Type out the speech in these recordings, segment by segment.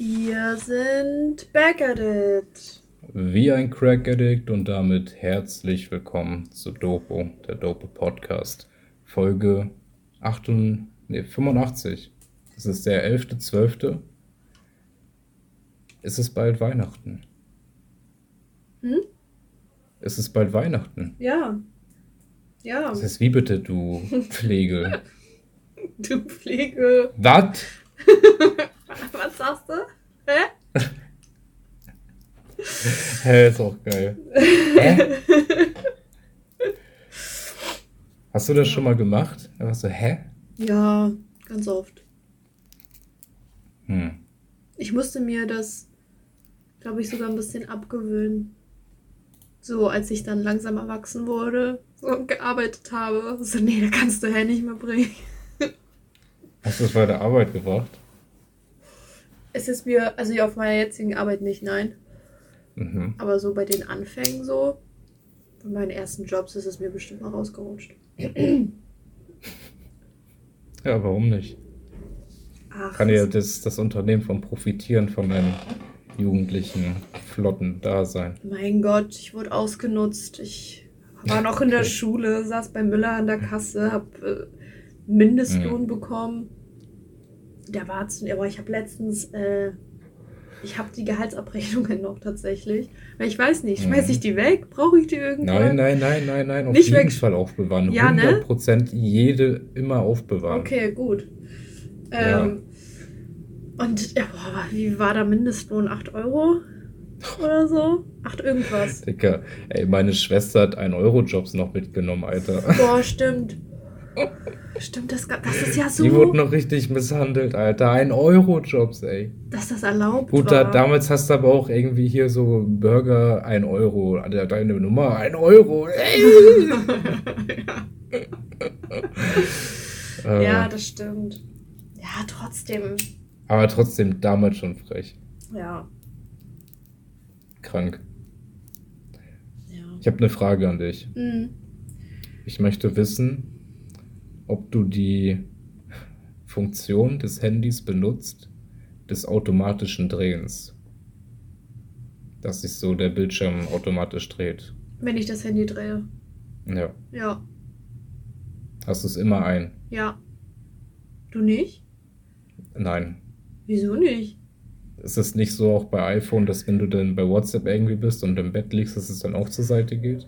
Wir sind back at it. Wie ein Crack-Addict und damit herzlich willkommen zu Dopo, der Dopo-Podcast. Folge 85. Das ist der 11.12. Es ist bald Weihnachten. Es ist bald Weihnachten. Ja. Ja. Das heißt, wie bitte, du Pflege? Du Pflege. Was? Was sagst du? Hä? Hä, ist auch geil. Hä? Hast du das schon mal gemacht? Einfach so, hä? Ja, ganz oft. Ich musste mir das, glaube ich, sogar ein bisschen abgewöhnen. So, als ich dann langsam erwachsen wurde, so gearbeitet habe. So, nee, da kannst du ja nicht mehr bringen. Hast du das bei der Arbeit gebracht? Es ist mir, also auf meiner jetzigen Arbeit nicht, nein. Aber so bei den Anfängen so, bei meinen ersten Jobs ist es mir bestimmt mal rausgerutscht. Ja, warum nicht? Ach, Kann ja das Unternehmen von profitieren, von einem jugendlichen, flotten Dasein. mein Gott, ich wurde ausgenutzt. Ich war noch in der Schule, saß bei Müller an der Kasse, hab Mindestlohn bekommen. Der war aber ich habe letztens, ich habe die Gehaltsabrechnungen noch tatsächlich. Weil ich weiß nicht, schmeiß ich die weg? Brauche ich die irgendwann? Nein, auf Nicht jeden weg. Fall aufbewahren. Ja, ne? 100% jede immer aufbewahren. Okay, gut. Ja. Und ja, boah, wie war der Mindestlohn? 8 Euro oder so? 8 irgendwas. Dicker, ey, meine Schwester hat 1-Euro-Jobs noch mitgenommen, Alter. Boah, stimmt. Stimmt, das ist ja so, Die wurden noch richtig misshandelt, Alter. 1-Euro-Jobs, ey. dass das erlaubt Gut, war. damals hast du aber auch irgendwie hier so Burger 1 Euro. Alter, deine Nummer 1 Euro. Ey. Ja, das stimmt. Ja, trotzdem. Aber trotzdem damals schon frech. Ja. Krank. Ja. Ich habe eine Frage an dich. Mhm. Ich möchte wissen, ob du die Funktion des Handys benutzt, des automatischen Drehens. Dass sich so der Bildschirm automatisch dreht. Wenn ich das Handy drehe. Ja. Ja. Hast du es immer ein? Ja. Du nicht? Nein. Wieso nicht? Ist es nicht so auch bei iPhone, dass wenn du dann bei WhatsApp irgendwie bist und im Bett liegst, dass es dann auch zur Seite geht?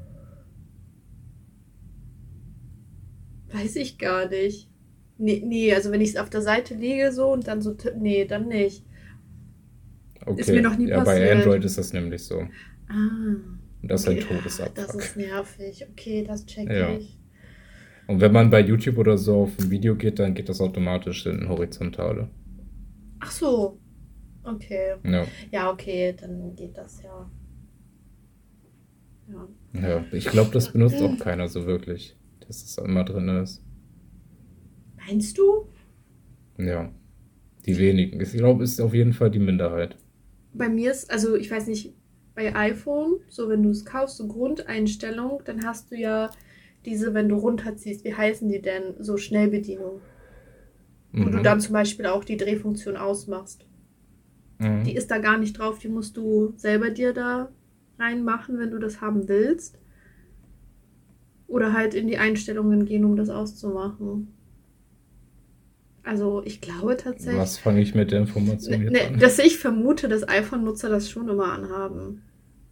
Weiß ich gar nicht. Nee, also wenn ich auf der Seite liege so und dann so, nee, dann nicht. Okay. Ist mir noch nie ja, passiert. Bei Android ist das nämlich so. Ah. Und das ist Okay. ein Todesabfuck. Das ist nervig. Okay, das check Ja. ich. Und wenn man bei YouTube oder so auf ein Video geht, dann geht das automatisch in Horizontale. Ach so. Okay. Ja. Ja, okay, dann geht das ja. Ja. Ja. Ich glaube, das benutzt auch keiner so wirklich, dass es immer drin ist. Meinst du? Ja. Die wenigen. Ich glaube, es ist auf jeden Fall die Minderheit. Bei mir ist, also ich weiß nicht, bei iPhone, so wenn du es kaufst, so Grundeinstellung, dann hast du ja diese, wenn du runterziehst, wie heißen die denn? So Schnellbedienung. Wo du dann zum Beispiel auch die Drehfunktion ausmachst. Die ist da gar nicht drauf, die musst du selber dir da reinmachen, wenn du das haben willst. Oder halt in die Einstellungen gehen, um das auszumachen. Also ich glaube tatsächlich, Was fange ich mit der Information jetzt an? dass ich vermute, dass iPhone-Nutzer das schon immer anhaben.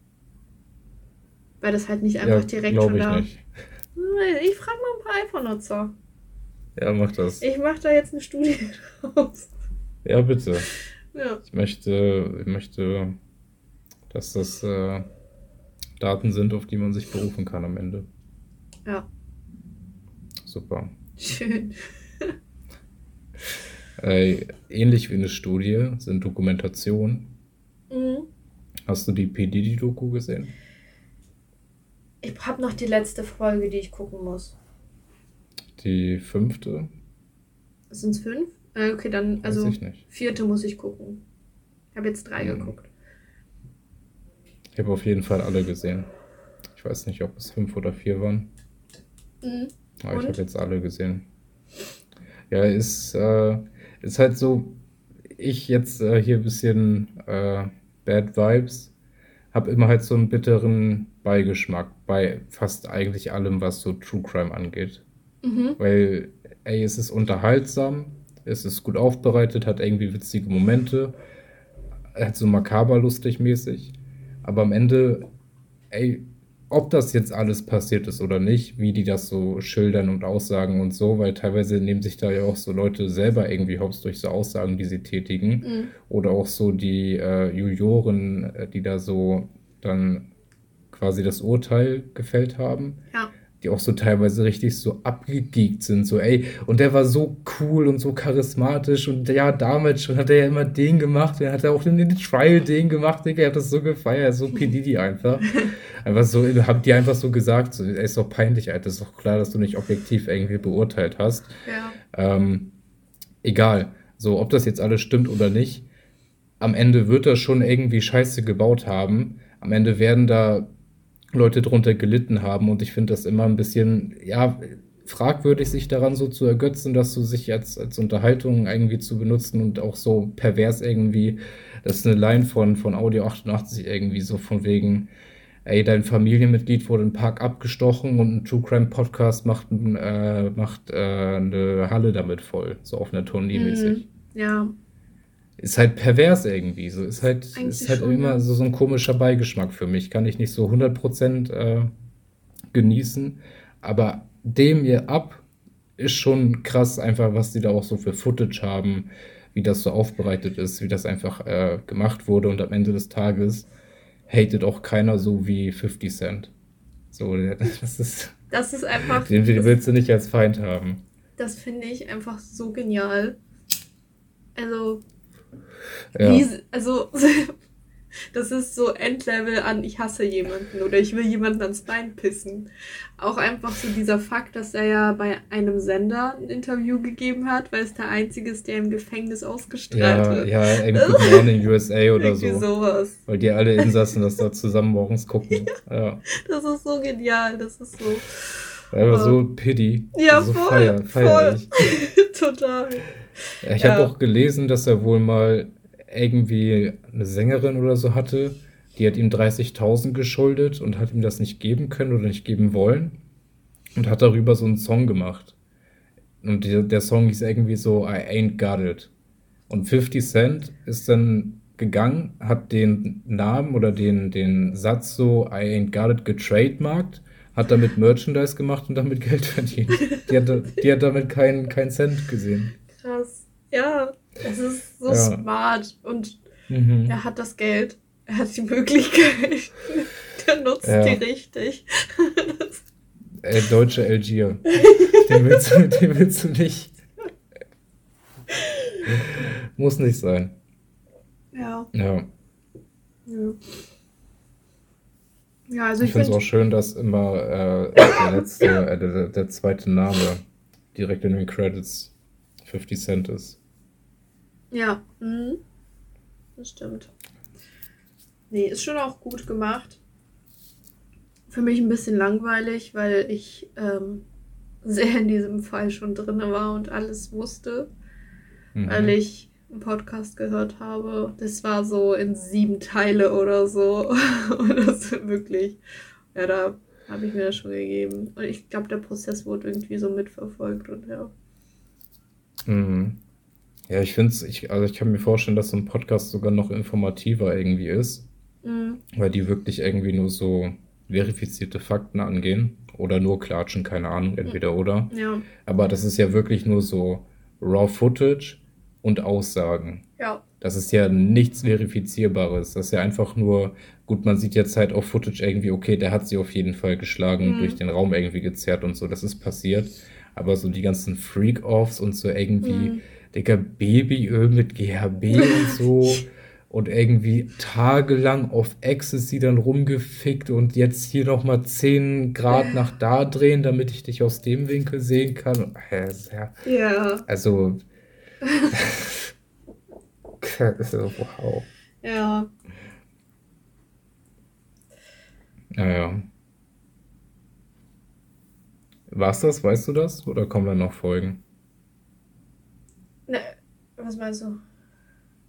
Weil das halt nicht einfach direkt glaube schon ich da... nicht. Ich frage mal ein paar iPhone-Nutzer. Ja, mach das. Ich mache da jetzt eine Studie draus. Ja, bitte. Ja. Ich möchte, dass das Daten sind, auf die man sich berufen kann am Ende. Ja, Super. schön. Ähnlich wie eine Studie sind Dokumentationen. Mhm. Hast du die P. Diddy-Doku gesehen? Ich habe noch die letzte Folge, die ich gucken muss. Die 5.? Sind es 5? Okay, dann, also Weiß ich nicht. 4. muss ich gucken. Ich habe jetzt 3 geguckt. Ich habe auf jeden Fall alle gesehen. Ich weiß nicht, ob es 5 oder 4 waren. Aber ich habe jetzt alle gesehen. Ja, ist halt so, ich jetzt hier ein bisschen Bad Vibes, habe immer halt so einen bitteren Beigeschmack bei fast eigentlich allem, was so True Crime angeht. Mhm. Weil, ey, es ist unterhaltsam, es ist gut aufbereitet, hat irgendwie witzige Momente, halt so makaber lustig mäßig. Aber am Ende, ey, ob das jetzt alles passiert ist oder nicht, wie die das so schildern und aussagen und so, weil teilweise nehmen sich da ja auch so Leute selber irgendwie hops durch so Aussagen, die sie tätigen. Mhm. Oder auch so die Juroren, die da so dann quasi das Urteil gefällt haben, Ja. die auch so teilweise richtig so abgegeekt sind, so ey, und der war so cool und so charismatisch und ja, damals schon hat er ja immer den gemacht, er hat ja auch in den Trial den gemacht, Digga, er hat das so gefeiert, so P. Diddy einfach. Einfach so, haben die einfach so gesagt, so, ey, ist doch peinlich, Alter, ist doch klar, dass du nicht objektiv irgendwie beurteilt hast. Ja. Ähm, egal, so, ob das jetzt alles stimmt oder nicht, am Ende wird er schon irgendwie Scheiße gebaut haben. Am Ende werden da Leute drunter gelitten haben und ich finde das immer ein bisschen, ja, fragwürdig, sich daran so zu ergötzen, dass du sich als Unterhaltung irgendwie zu benutzen und auch so pervers irgendwie, das ist eine Line von Audio 88 irgendwie so von wegen, ey, dein Familienmitglied wurde im Park abgestochen und ein True Crime Podcast macht eine Halle damit voll, so auf einer Tournee mäßig. Ja, Ist halt pervers irgendwie. So ist eigentlich halt schon, immer ja. so ein komischer Beigeschmack für mich. Kann ich nicht so 100% genießen. Aber dem hier ab ist schon krass, einfach, was die da auch so für Footage haben, wie das so aufbereitet ist, wie das einfach gemacht wurde. Und am Ende des Tages hatet auch keiner so wie 50 Cent. So, das ist. Das ist einfach, Den willst du nicht als Feind haben. das finde ich einfach so genial. Also, Ja. also, das ist so Endlevel an, ich hasse jemanden oder ich will jemanden ans Bein pissen. Auch einfach so dieser Fakt, dass er ja bei einem Sender ein Interview gegeben hat, weil es der einzige ist, der im Gefängnis ausgestrahlt Ja, wird. ja, eben Good Morning USA oder Irgendwie so. sowas. Weil die alle Insassen das da zusammen morgens gucken. Ja. Das ist so genial, das ist so. Einfach so Pity. Ja, So voll, feier voll. ich. Total. Ja, ich habe Ja. auch gelesen, dass er wohl mal irgendwie eine Sängerin oder so hatte, die hat ihm 30.000 geschuldet und hat ihm das nicht geben können oder nicht geben wollen und hat darüber so einen Song gemacht. Und der Song hieß irgendwie so I Ain't Got It. Und 50 Cent ist dann gegangen, hat den Namen oder den Satz so I Ain't Got It getrademarkt, hat damit Merchandise gemacht und damit Geld verdient. Die hat damit keinen Cent gesehen. Krass. Ja, es ist so Ja. smart und Mhm. er hat das Geld, er hat die Möglichkeit, der nutzt Ja. die richtig. Deutsche Algier. Den willst du nicht. Muss nicht sein. Ja. Ja. Ja, ja also Ich ich finde es finde, auch schön, dass immer der zweite Name direkt in den Credits 50 Cent ist. ja, das stimmt. Nee, ist schon auch gut gemacht. Für mich ein bisschen langweilig, weil ich sehr in diesem Fall schon drin war und alles wusste, weil Mhm. ich einen Podcast gehört habe. Das war so in 7 Teile oder so. Und das wirklich, ja, da habe ich mir das schon gegeben. Und ich glaube, der Prozess wurde irgendwie so mitverfolgt und ja. Mhm. Ja, also ich kann mir vorstellen, dass so ein Podcast sogar noch informativer irgendwie ist, Mhm. weil die wirklich irgendwie nur so verifizierte Fakten angehen oder nur klatschen, keine Ahnung, entweder oder. Ja, Aber das ist ja wirklich nur so Raw Footage und Aussagen. ja. Das ist ja nichts Verifizierbares. Das ist ja einfach nur, gut, man sieht jetzt halt auf Footage irgendwie, okay, der hat sie auf jeden Fall geschlagen, durch den Raum irgendwie gezerrt und so, das ist passiert. Aber so die ganzen Freak-Offs und so irgendwie, Digga, Babyöl mit GHB und so und irgendwie tagelang auf Ecstasy dann rumgefickt und jetzt hier nochmal 10 Grad nach da drehen, damit ich dich aus dem Winkel sehen kann. Und, ja, Ja, also, wow. ja. Naja. War's das? Weißt du das? Oder kommen da noch Folgen? Ne, was meinst du?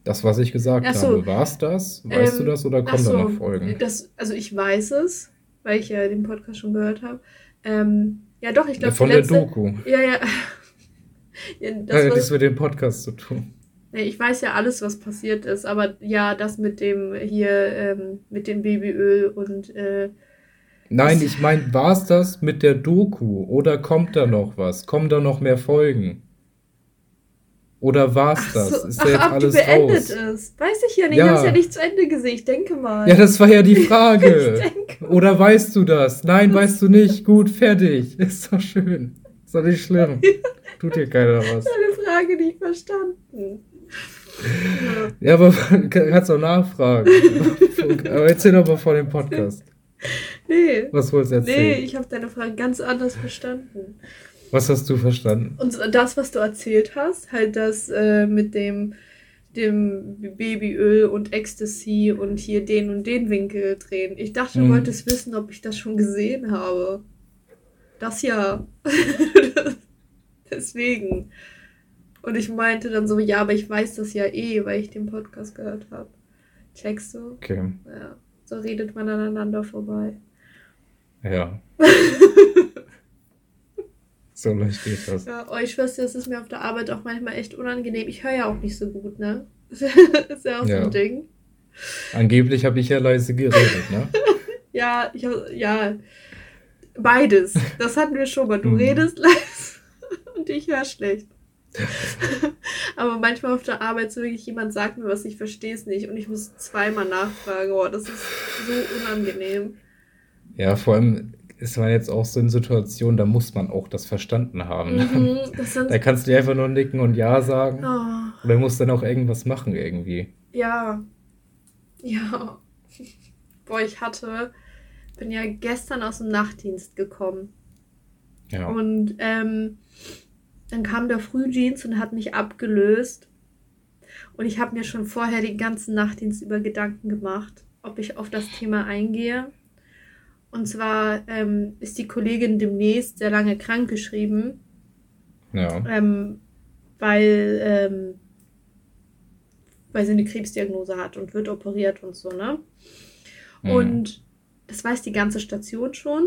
Das, was ich gesagt Ach so, habe, war es das? Weißt du das oder ach kommen da noch so, Folgen? also ich weiß es, weil ich ja den Podcast schon gehört habe. Ja doch, ich glaube die Von der letzte, Doku. ja, ja, ja, das war, Nichts mit dem Podcast zu tun. nee, ich weiß ja alles, was passiert ist, aber ja, das mit dem hier, mit dem Babyöl und Nein, das, ich meine, war es das mit der Doku? Oder kommt da noch was? Kommen da noch mehr Folgen? Oder war es ach so, das? Ist da jetzt ob die alles beendet raus? ist. Weiß ich ja nicht, ich habe es ja Ja, nicht zu Ende gesehen, ich denke ja, mal. das war ja die Ich Frage. denke mal. Oder weißt du das? Nein, Das weißt du nicht. Gut, fertig. Ist doch schön. Ist doch nicht schlimm. Tut dir keiner ist was. eine Frage nicht verstanden. Ja. Ja, aber kannst auch nachfragen. Aber erzähl doch mal von dem Podcast. Nee, Was wolltest du nee, erzählen? ich habe deine Frage ganz anders verstanden. Was hast du verstanden? Und das, was du erzählt hast, halt das mit dem Babyöl und Ecstasy und hier den und den Winkel drehen. Ich dachte, du Hm. wolltest wissen, ob ich das schon gesehen habe. Das ja. Deswegen. Und ich meinte dann so, ja, aber ich weiß das ja eh, weil ich den Podcast gehört habe. Checkst du? Okay. Ja. So redet man aneinander vorbei. Ja, so leicht geht das. Ja, oh, ich schwör's dir, das ist mir auf der Arbeit auch manchmal echt unangenehm. Ich höre ja auch nicht so gut, ne? Ist ja auch so ein Ja. Ding. Angeblich habe ich ja leise geredet, ne? Ja, ja, beides. Das hatten wir schon mal. Du Hm. redest leise und ich höre schlecht. Aber manchmal auf der Arbeit so wirklich jemand sagt mir was, ich verstehe es nicht und ich muss zweimal nachfragen. Oh, das ist so unangenehm. Ja, vor allem ist man jetzt auch so in Situationen, da muss man auch das verstanden haben. Ne? Das Da sind, kannst du dir einfach nur nicken und Ja sagen. oh, Oder musst dann auch irgendwas machen irgendwie. ja, ja. Boah, bin ja gestern aus dem Nachtdienst gekommen. Ja. Und dann kam der Frühdienst und hat mich abgelöst. Und ich habe mir schon vorher den ganzen Nachtdienst über Gedanken gemacht, ob ich auf das Thema eingehe. Und zwar ist die Kollegin demnächst sehr lange krankgeschrieben, Ja. weil, weil sie eine Krebsdiagnose hat und wird operiert und so, ne? Hm. Und das weiß die ganze Station schon.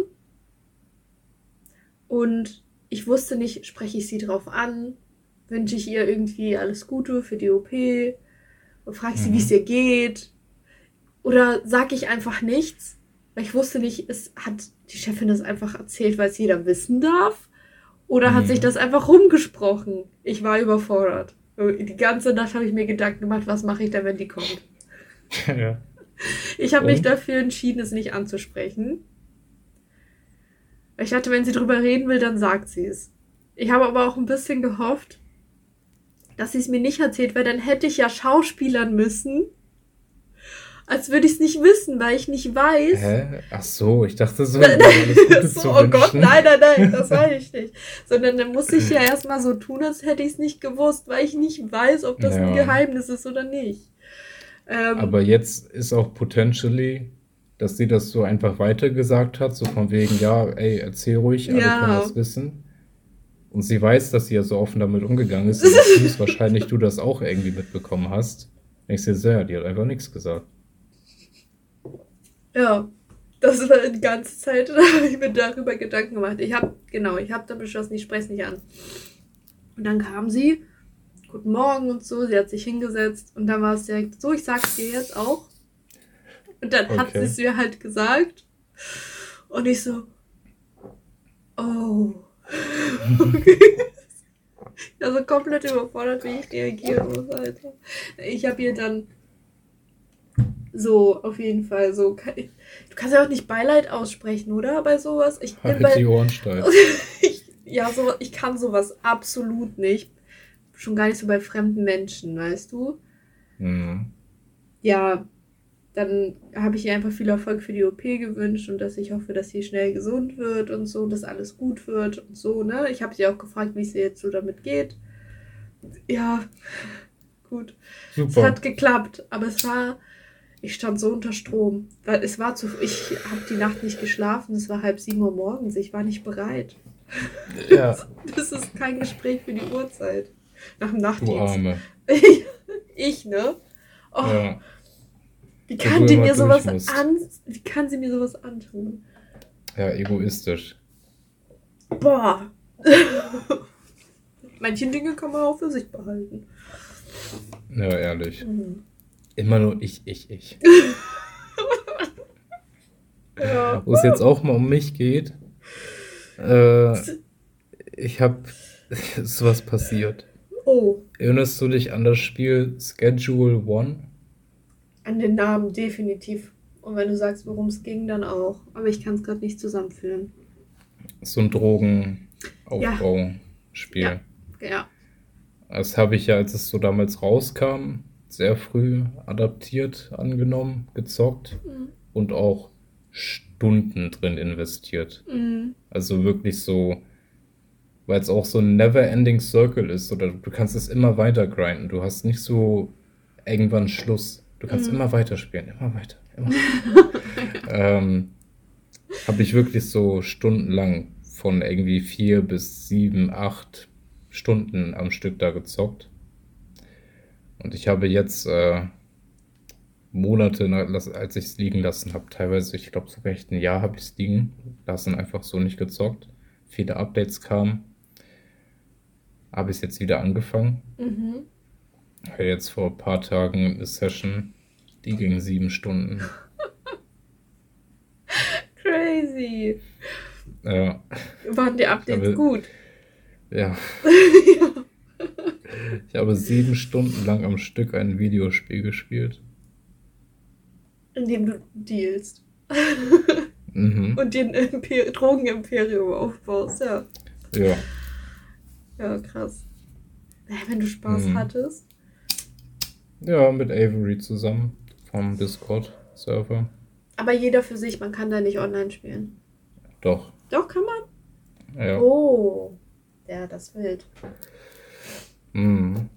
Und ich wusste nicht, spreche ich sie drauf an, wünsche ich ihr irgendwie alles Gute für die OP, frage ich sie, wie es Mhm. ihr geht, oder sage ich einfach nichts, weil ich wusste nicht, hat die Chefin das einfach erzählt, weil es jeder wissen darf, oder hat sich Mhm. das einfach rumgesprochen. Ich war überfordert. Die ganze Nacht habe ich mir Gedanken gemacht, was mache ich denn, wenn die kommt. Ja. Ich habe mich Und? dafür entschieden, es nicht anzusprechen. Weil ich dachte, wenn sie drüber reden will, dann sagt sie es. Ich habe aber auch ein bisschen gehofft, dass sie es mir nicht erzählt, weil dann hätte ich ja schauspielern müssen, als würde ich es nicht wissen, weil ich nicht weiß. Hä? Ach so, ich dachte so, Nein, dir alles Gute so, zu oh Gott, wünschen. nein, das weiß ich nicht. Sondern dann muss ich ja erstmal so tun, als hätte ich es nicht gewusst, weil ich nicht weiß, ob das ein Ja. Geheimnis ist oder nicht. Aber jetzt ist auch potentially, dass sie das so einfach weitergesagt hat, so von wegen, ja, ey, erzähl ruhig, alle können Ja. das wissen. Und sie weiß, dass sie ja so offen damit umgegangen ist und dass höchstwahrscheinlich du das auch irgendwie mitbekommen hast. Denkst dir so, ja, die hat einfach nichts gesagt. Ja, das war die ganze Zeit, da habe ich mir darüber Gedanken gemacht. Ich habe dann beschlossen, ich spreche es nicht an. Und dann kam sie, guten Morgen und so, sie hat sich hingesetzt und dann war es direkt so, ich sag's dir jetzt auch. Und dann hat sie Okay. es mir halt gesagt und ich so, oh, okay. Also komplett überfordert, wie ich reagieren muss, Alter. Ich habe ihr dann so, auf jeden Fall, so, du kannst ja auch nicht Beileid aussprechen, oder? Bei sowas. Ich bin Halt die bei, Ohren steif. ich kann sowas absolut nicht. Schon gar nicht so bei fremden Menschen, weißt du? Mhm. Ja, dann habe ich ihr einfach viel Erfolg für die OP gewünscht und dass ich hoffe, dass sie schnell gesund wird und so, dass alles gut wird und so, ne? Ich habe sie auch gefragt, wie es ihr jetzt so damit geht. Ja, gut. Es Super. hat geklappt, aber ich stand so unter Strom. Weil ich habe die Nacht nicht geschlafen, es war 6:30 Uhr morgens, ich war nicht bereit. Ja, Das ist kein Gespräch für die Uhrzeit. Nach dem du Nachtdienst. Arme. Ich, ne? Oh, Ja, wie wo kann du die immer mir durch sowas musst. wie kann sie mir sowas antun? Ja, egoistisch. Boah. Manche Dinge kann man auch für sich behalten. Ja, ehrlich. Mhm. Immer nur ich. Ja. Wo es jetzt auch mal um mich geht, äh, ich hab, ist was passiert. Oh, Erinnerst du dich an das Spiel Schedule One? an den Namen definitiv. Und wenn du sagst, worum es ging, dann auch. Aber ich kann es gerade nicht zusammenführen. So ein Ja, Drogenaufbauspiel. ja, ja. Das habe ich ja, als es so damals rauskam, sehr früh adaptiert, angenommen, gezockt Mhm. und auch Stunden drin investiert. Mhm. Also wirklich so, weil es auch so ein Never-Ending Circle ist, oder du kannst es immer weiter grinden. Du hast nicht so irgendwann Schluss. Du kannst Mhm. immer weiter spielen, immer weiter, immer weiter. Ähm, Habe ich wirklich so stundenlang von irgendwie 4 bis 7, 8 Stunden am Stück da gezockt. Und ich habe jetzt Monate, als ich es liegen lassen habe, teilweise, ich glaube sogar echt ein Jahr habe ich es liegen lassen, einfach so nicht gezockt. Viele Updates kamen, habe ich es jetzt wieder angefangen. Mhm. Jetzt vor ein paar Tagen eine Session, die ging 7 Stunden. Crazy. Ja, Waren die ich Updates habe, gut? ja, Ja. ich habe 7 Stunden lang am Stück ein Videospiel gespielt. Indem du dealst. Mhm. Und den Drogenimperium aufbaust, ja. Ja. Ja, krass. Ja, wenn du Spaß Mhm. hattest. Ja, mit Avery zusammen vom Discord-Server. Aber jeder für sich, man kann da nicht online spielen. Doch, Doch, kann man? ja. Oh. Ja, das ist wild. Mhm.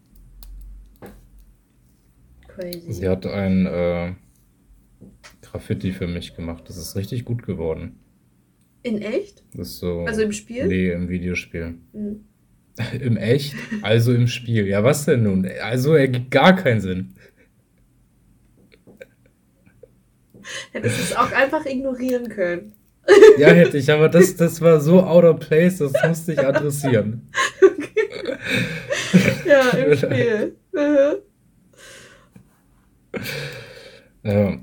Crazy. Sie hat ein Graffiti für mich gemacht. Das ist richtig gut geworden. In echt? Das ist so. Also im Spiel? Nee, im Videospiel. Hm. Im Echt? Also im Spiel. Ja, was denn nun? Also ergibt gar keinen Sinn. Hättest du es auch einfach ignorieren können. Ja, hätte ich, aber das war so out of place, das musste ich adressieren. Okay. Ja, im Spiel. Mhm. Ja.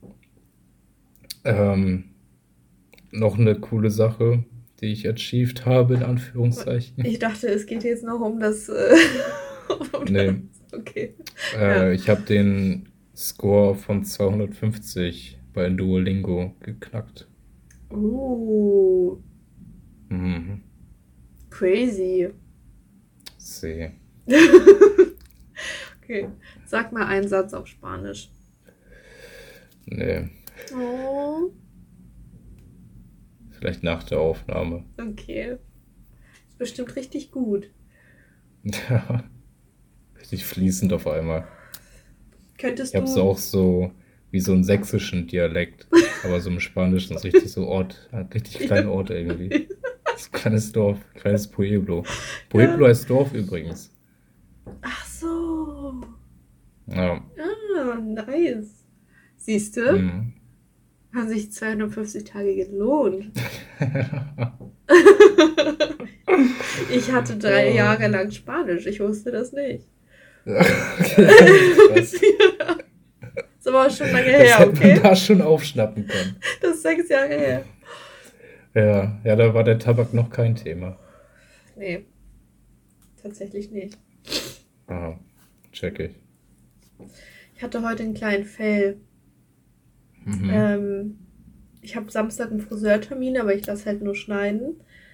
Ähm, Noch eine coole Sache, die ich achieved habe, in Anführungszeichen. Ich dachte, es geht jetzt noch um das. Nee, Okay. Ja. ich habe den Score von 250 bei Duolingo geknackt. Mhm. Crazy. See. Okay. Sag mal einen Satz auf Spanisch. Nee, Oh. vielleicht nach der Aufnahme. Okay. Ist bestimmt richtig gut. Ja, richtig fließend auf einmal. Könntest Ich habe du. so auch so wie so einen sächsischen Dialekt, aber so im Spanischen ist richtig so richtig kleine Orte irgendwie. So ein kleines Dorf, kleines Pueblo. Pueblo Ja. heißt Dorf übrigens. Ach so. Ja. Ah, nice. Siehst du? Mhm. Haben sich 250 Tage gelohnt. Ich hatte 3 Jahre lang Spanisch. Ich wusste das nicht. Okay, krass. Ist aber auch schon lange Das her, hätte man okay? da schon aufschnappen können. Das ist 6 Jahre her. Ja, da war der Tabak noch kein Thema. Nee, tatsächlich nicht. Ah, check ich. Ich hatte heute einen kleinen Fail. Mhm. Ich habe Samstag einen Friseurtermin, aber ich lasse halt nur schneiden.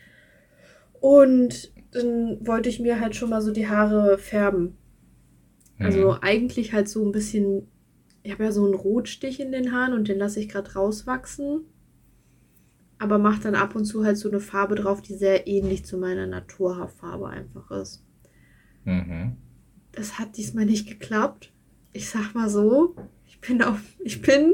Und dann wollte ich mir halt schon mal so die Haare färben. Also Mhm. eigentlich halt so ein bisschen. Ich habe ja so einen Rotstich in den Haaren und den lasse ich gerade rauswachsen. Aber mache dann ab und zu halt so eine Farbe drauf, die sehr ähnlich zu meiner Naturhaarfarbe einfach ist. Mhm. Das hat diesmal nicht geklappt. Ich sag mal so, ich bin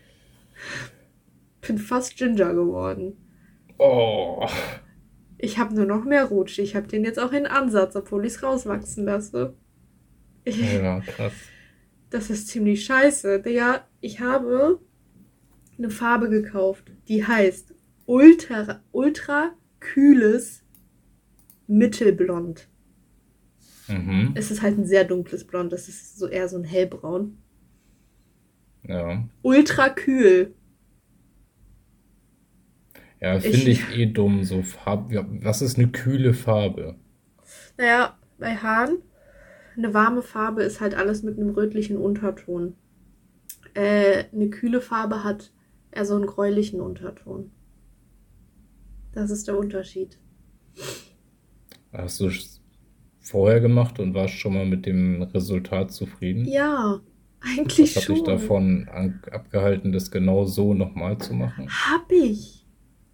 fast Ginger geworden. Oh. Ich habe nur noch mehr Rotstich. Ich habe den jetzt auch in Ansatz, obwohl ich es rauswachsen lasse. Ja, krass. Das ist ziemlich scheiße. Digga, ich habe eine Farbe gekauft, die heißt Ultra kühles Mittelblond. Mhm. Es ist halt ein sehr dunkles Blond, das ist so eher so ein hellbraun. Ja. Ultra kühl. Ja, finde Ich, ich eh dumm, so Farbe. Ja, was ist eine kühle Farbe? naja, bei Haaren, eine warme Farbe ist halt alles mit einem rötlichen Unterton. Eine kühle Farbe hat eher so einen gräulichen Unterton. Das ist der Unterschied. Hast du es vorher gemacht und warst schon mal mit dem Resultat zufrieden? Ja, Was eigentlich hat dich schon. davon abgehalten, das genau so nochmal zu machen? Hab ich.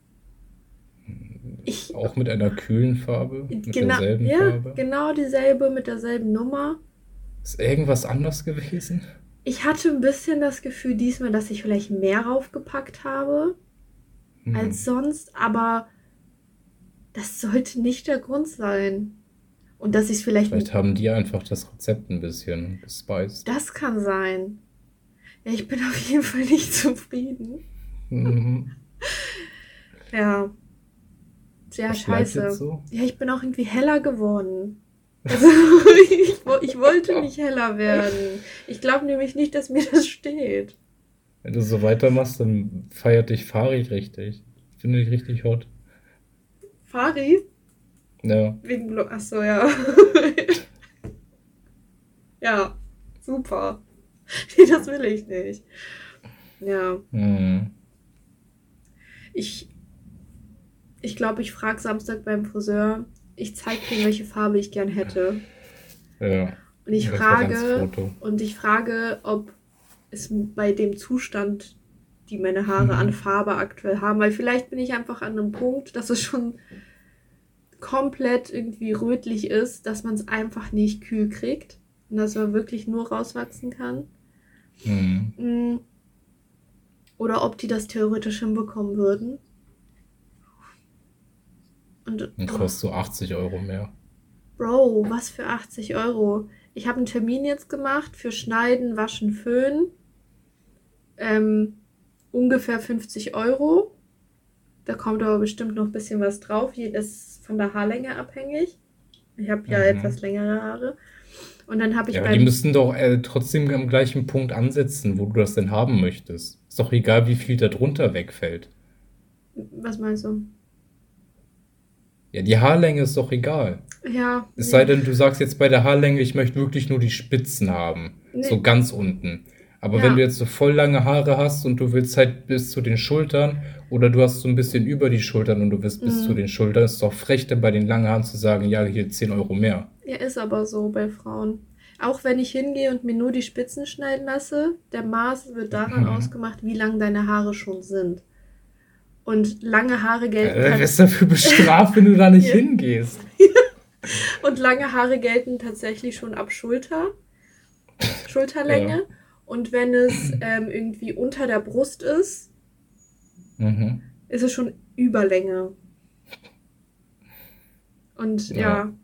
Ich, Auch mit einer kühlen Farbe? Mit genau, derselben ja, Farbe? genau dieselbe mit derselben Nummer. Ist irgendwas anders gewesen? Ich hatte ein bisschen das Gefühl diesmal, dass ich vielleicht mehr raufgepackt habe als Hm. sonst, aber das sollte nicht der Grund sein. Und dass ich es vielleicht, Vielleicht haben die einfach das Rezept ein bisschen gespiced. das kann sein. Ja, ich bin auf jeden Fall nicht zufrieden. Mhm. Ja, sehr Was bleibt jetzt scheiße. so? Ja, ich bin auch irgendwie heller geworden. Also, ich wollte nicht heller werden. Ich glaube nämlich nicht, dass mir das steht. Wenn du so weitermachst, dann feiert dich Fari richtig. Finde ich richtig hot. Fari? Ja. Wegen Achso, ja. Ja, super. Nee, das will ich nicht. Ja, Mhm. ich ich glaube, ich frage Samstag beim Friseur. Ich zeige ihm, welche Farbe ich gern hätte. Ja. Und ich frage, Referenzfoto. und ich frage, ob es bei dem Zustand, die meine Haare an Mhm. Farbe aktuell haben, weil vielleicht bin ich einfach an einem Punkt, dass es schon komplett irgendwie rötlich ist, dass man es einfach nicht kühl kriegt und dass man wirklich nur rauswachsen kann. Mhm. Mm, oder ob die das theoretisch hinbekommen würden. Und Dann oh, kostet so 80 € mehr. Bro, was für 80 Euro? Ich habe einen Termin jetzt gemacht für Schneiden, Waschen, Föhn. Ähm, ungefähr 50 Euro. Da kommt aber bestimmt noch ein bisschen was drauf. Das ist von der Haarlänge abhängig. Ich habe ja etwas Mhm. längere Haare. Und dann habe ich Ja, aber die beim. müssen doch trotzdem am gleichen Punkt ansetzen, wo du das denn haben möchtest. Ist doch egal, wie viel da drunter wegfällt. Was meinst du? Ja, die Haarlänge ist doch egal. Ja, Es sei nee. denn, du sagst jetzt bei der Haarlänge, ich möchte wirklich nur die Spitzen haben. So Nee. ganz unten. Aber wenn du Ja. jetzt so voll lange Haare hast und du willst halt bis zu den Schultern oder du hast so ein bisschen über die Schultern und du willst bis zu Mm. den Schultern, ist doch frech, dann bei den langen Haaren zu sagen, ja, hier 10 € mehr. Ja, ist aber so bei Frauen. Auch wenn ich hingehe und mir nur die Spitzen schneiden lasse, der Maß wird daran Mhm. ausgemacht, wie lang deine Haare schon sind. Und lange Haare gelten Wirst dafür bestraft, wenn du da nicht ja. hingehst. Und lange Haare gelten tatsächlich schon ab Ja. Schulterlänge. Und wenn es irgendwie unter der Brust ist, Mhm. ist es schon Überlänge. Und Ja. ja,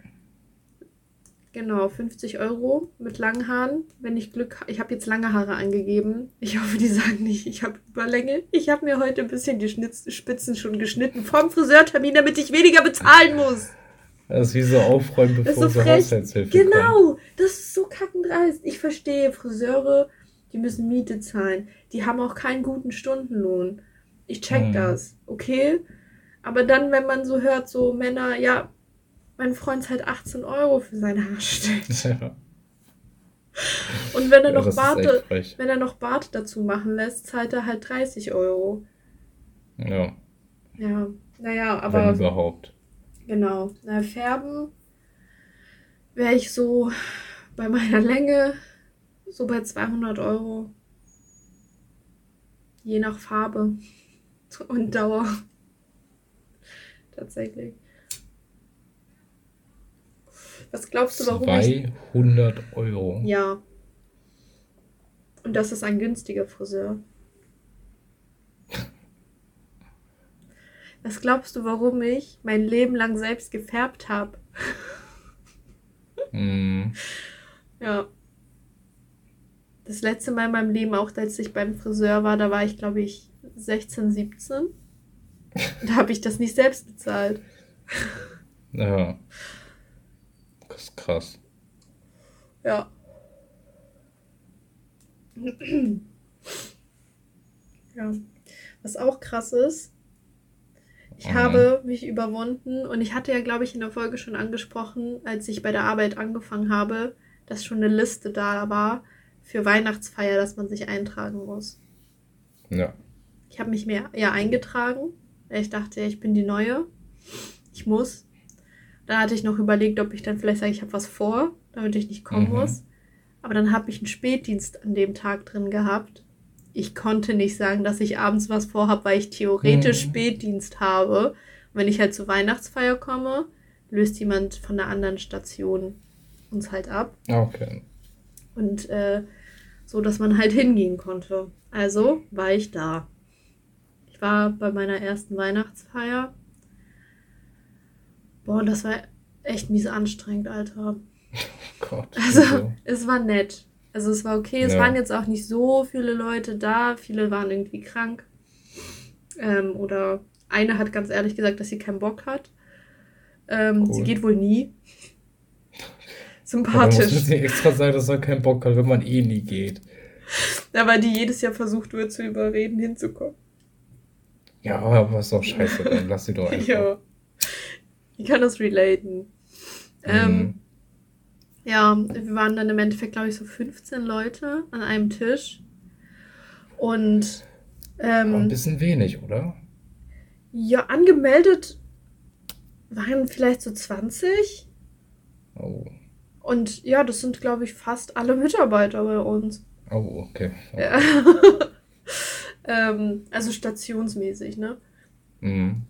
genau, 50 Euro mit langen Haaren. Wenn ich Glück habe, ich habe jetzt lange Haare angegeben. Ich hoffe, die sagen nicht, ich habe Überlänge. Ich habe mir heute ein bisschen die Spitzen schon geschnitten vom Friseurtermin, damit ich weniger bezahlen muss. Das ist wie so aufräumen, Das ist bevor so so frech. Haushaltshilfe kommt. Genau, das ist so kackendreist. Ich verstehe, Friseure, die müssen Miete zahlen. Die haben auch keinen guten Stundenlohn. Ich check Mhm. das, okay? Aber dann, wenn man so hört, so Männer, ja, mein Freund zahlt 18 Euro für seinen Haarschnitt. Ja. Und wenn er Ja, noch das ist echt Barte, frech. wenn er noch Bart dazu machen lässt, zahlt er halt 30 Euro. Ja, Ja, naja, wenn aber überhaupt. genau. Na, färben wäre ich so bei meiner Länge so bei 200 Euro. Je nach Farbe und Dauer. Tatsächlich. Was glaubst du, warum ich. 200 €. Ja. Und das ist ein günstiger Friseur. Was glaubst du, warum ich mein Leben lang selbst gefärbt habe? Mhm. Ja. Das letzte Mal in meinem Leben, auch als ich beim Friseur war, da war ich, glaube ich, 16, 17. Da habe ich das nicht selbst bezahlt. Ja, das ist krass. Ja. Ja. Was auch krass ist, ich habe mich überwunden und ich hatte ja, glaube ich, in der Folge schon angesprochen, als ich bei der Arbeit angefangen habe, dass schon eine Liste da war für Weihnachtsfeier, dass man sich eintragen muss. Ja. Ich habe mich mehr eingetragen, weil ich dachte, ich bin die Neue. Ich muss. Dann hatte ich noch überlegt, ob ich dann vielleicht sage, ich habe was vor, damit ich nicht kommen muss. Aber dann habe ich einen Spätdienst an dem Tag drin gehabt. Ich konnte nicht sagen, dass ich abends was vorhabe, weil ich theoretisch Spätdienst habe. Und wenn ich halt zur Weihnachtsfeier komme, löst jemand von einer anderen Station uns halt ab. Okay. Und so, dass man halt hingehen konnte. Also war ich da. Ich war bei meiner ersten Weihnachtsfeier. Boah, und das war echt mies anstrengend, Alter. Gott. Also, es war nett. Also, es war okay. Es Ja. waren jetzt auch nicht so viele Leute da. Viele waren irgendwie krank. Oder eine hat ganz ehrlich gesagt, dass sie keinen Bock hat. Cool. Sie geht wohl nie. Aber man muss Sympathisch. nicht extra sagen, dass man keinen Bock hat, wenn man eh nie geht. Ja, weil die jedes Jahr versucht wird zu überreden, hinzukommen. Ja, aber ist doch scheiße, dann lass sie doch einfach. Ja. Ich kann das relaten. Ja, wir waren dann im Endeffekt, glaube ich, so 15 Leute an einem Tisch. Und Aber ein bisschen wenig, oder? ja, angemeldet waren vielleicht so 20. Oh, Und ja, das sind, glaube ich, fast alle Mitarbeiter bei uns. oh, okay. Ja. Also stationsmäßig, ne? Mhm.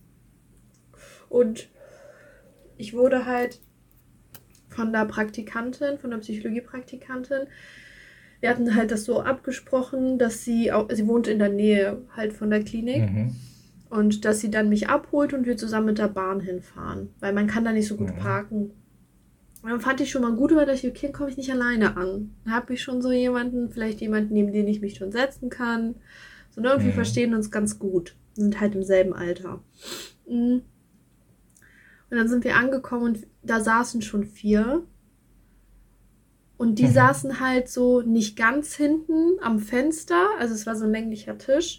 Und ich wurde halt von der Praktikantin, von der Psychologiepraktikantin, wir hatten halt das so abgesprochen, dass sie wohnt in der Nähe halt von der Klinik Mhm. und dass sie dann mich abholt und wir zusammen mit der Bahn hinfahren, weil man kann da nicht so gut parken. Und dann fand ich schon mal gut, weil ich, okay, komme ich nicht alleine an. Dann habe ich schon so vielleicht jemanden, neben den ich mich schon setzen kann. So, ne? Und wir verstehen uns ganz gut. Sind halt im selben Alter. Und dann sind wir angekommen und da saßen schon 4. Und die saßen halt so nicht ganz hinten am Fenster. Also es war so ein länglicher Tisch.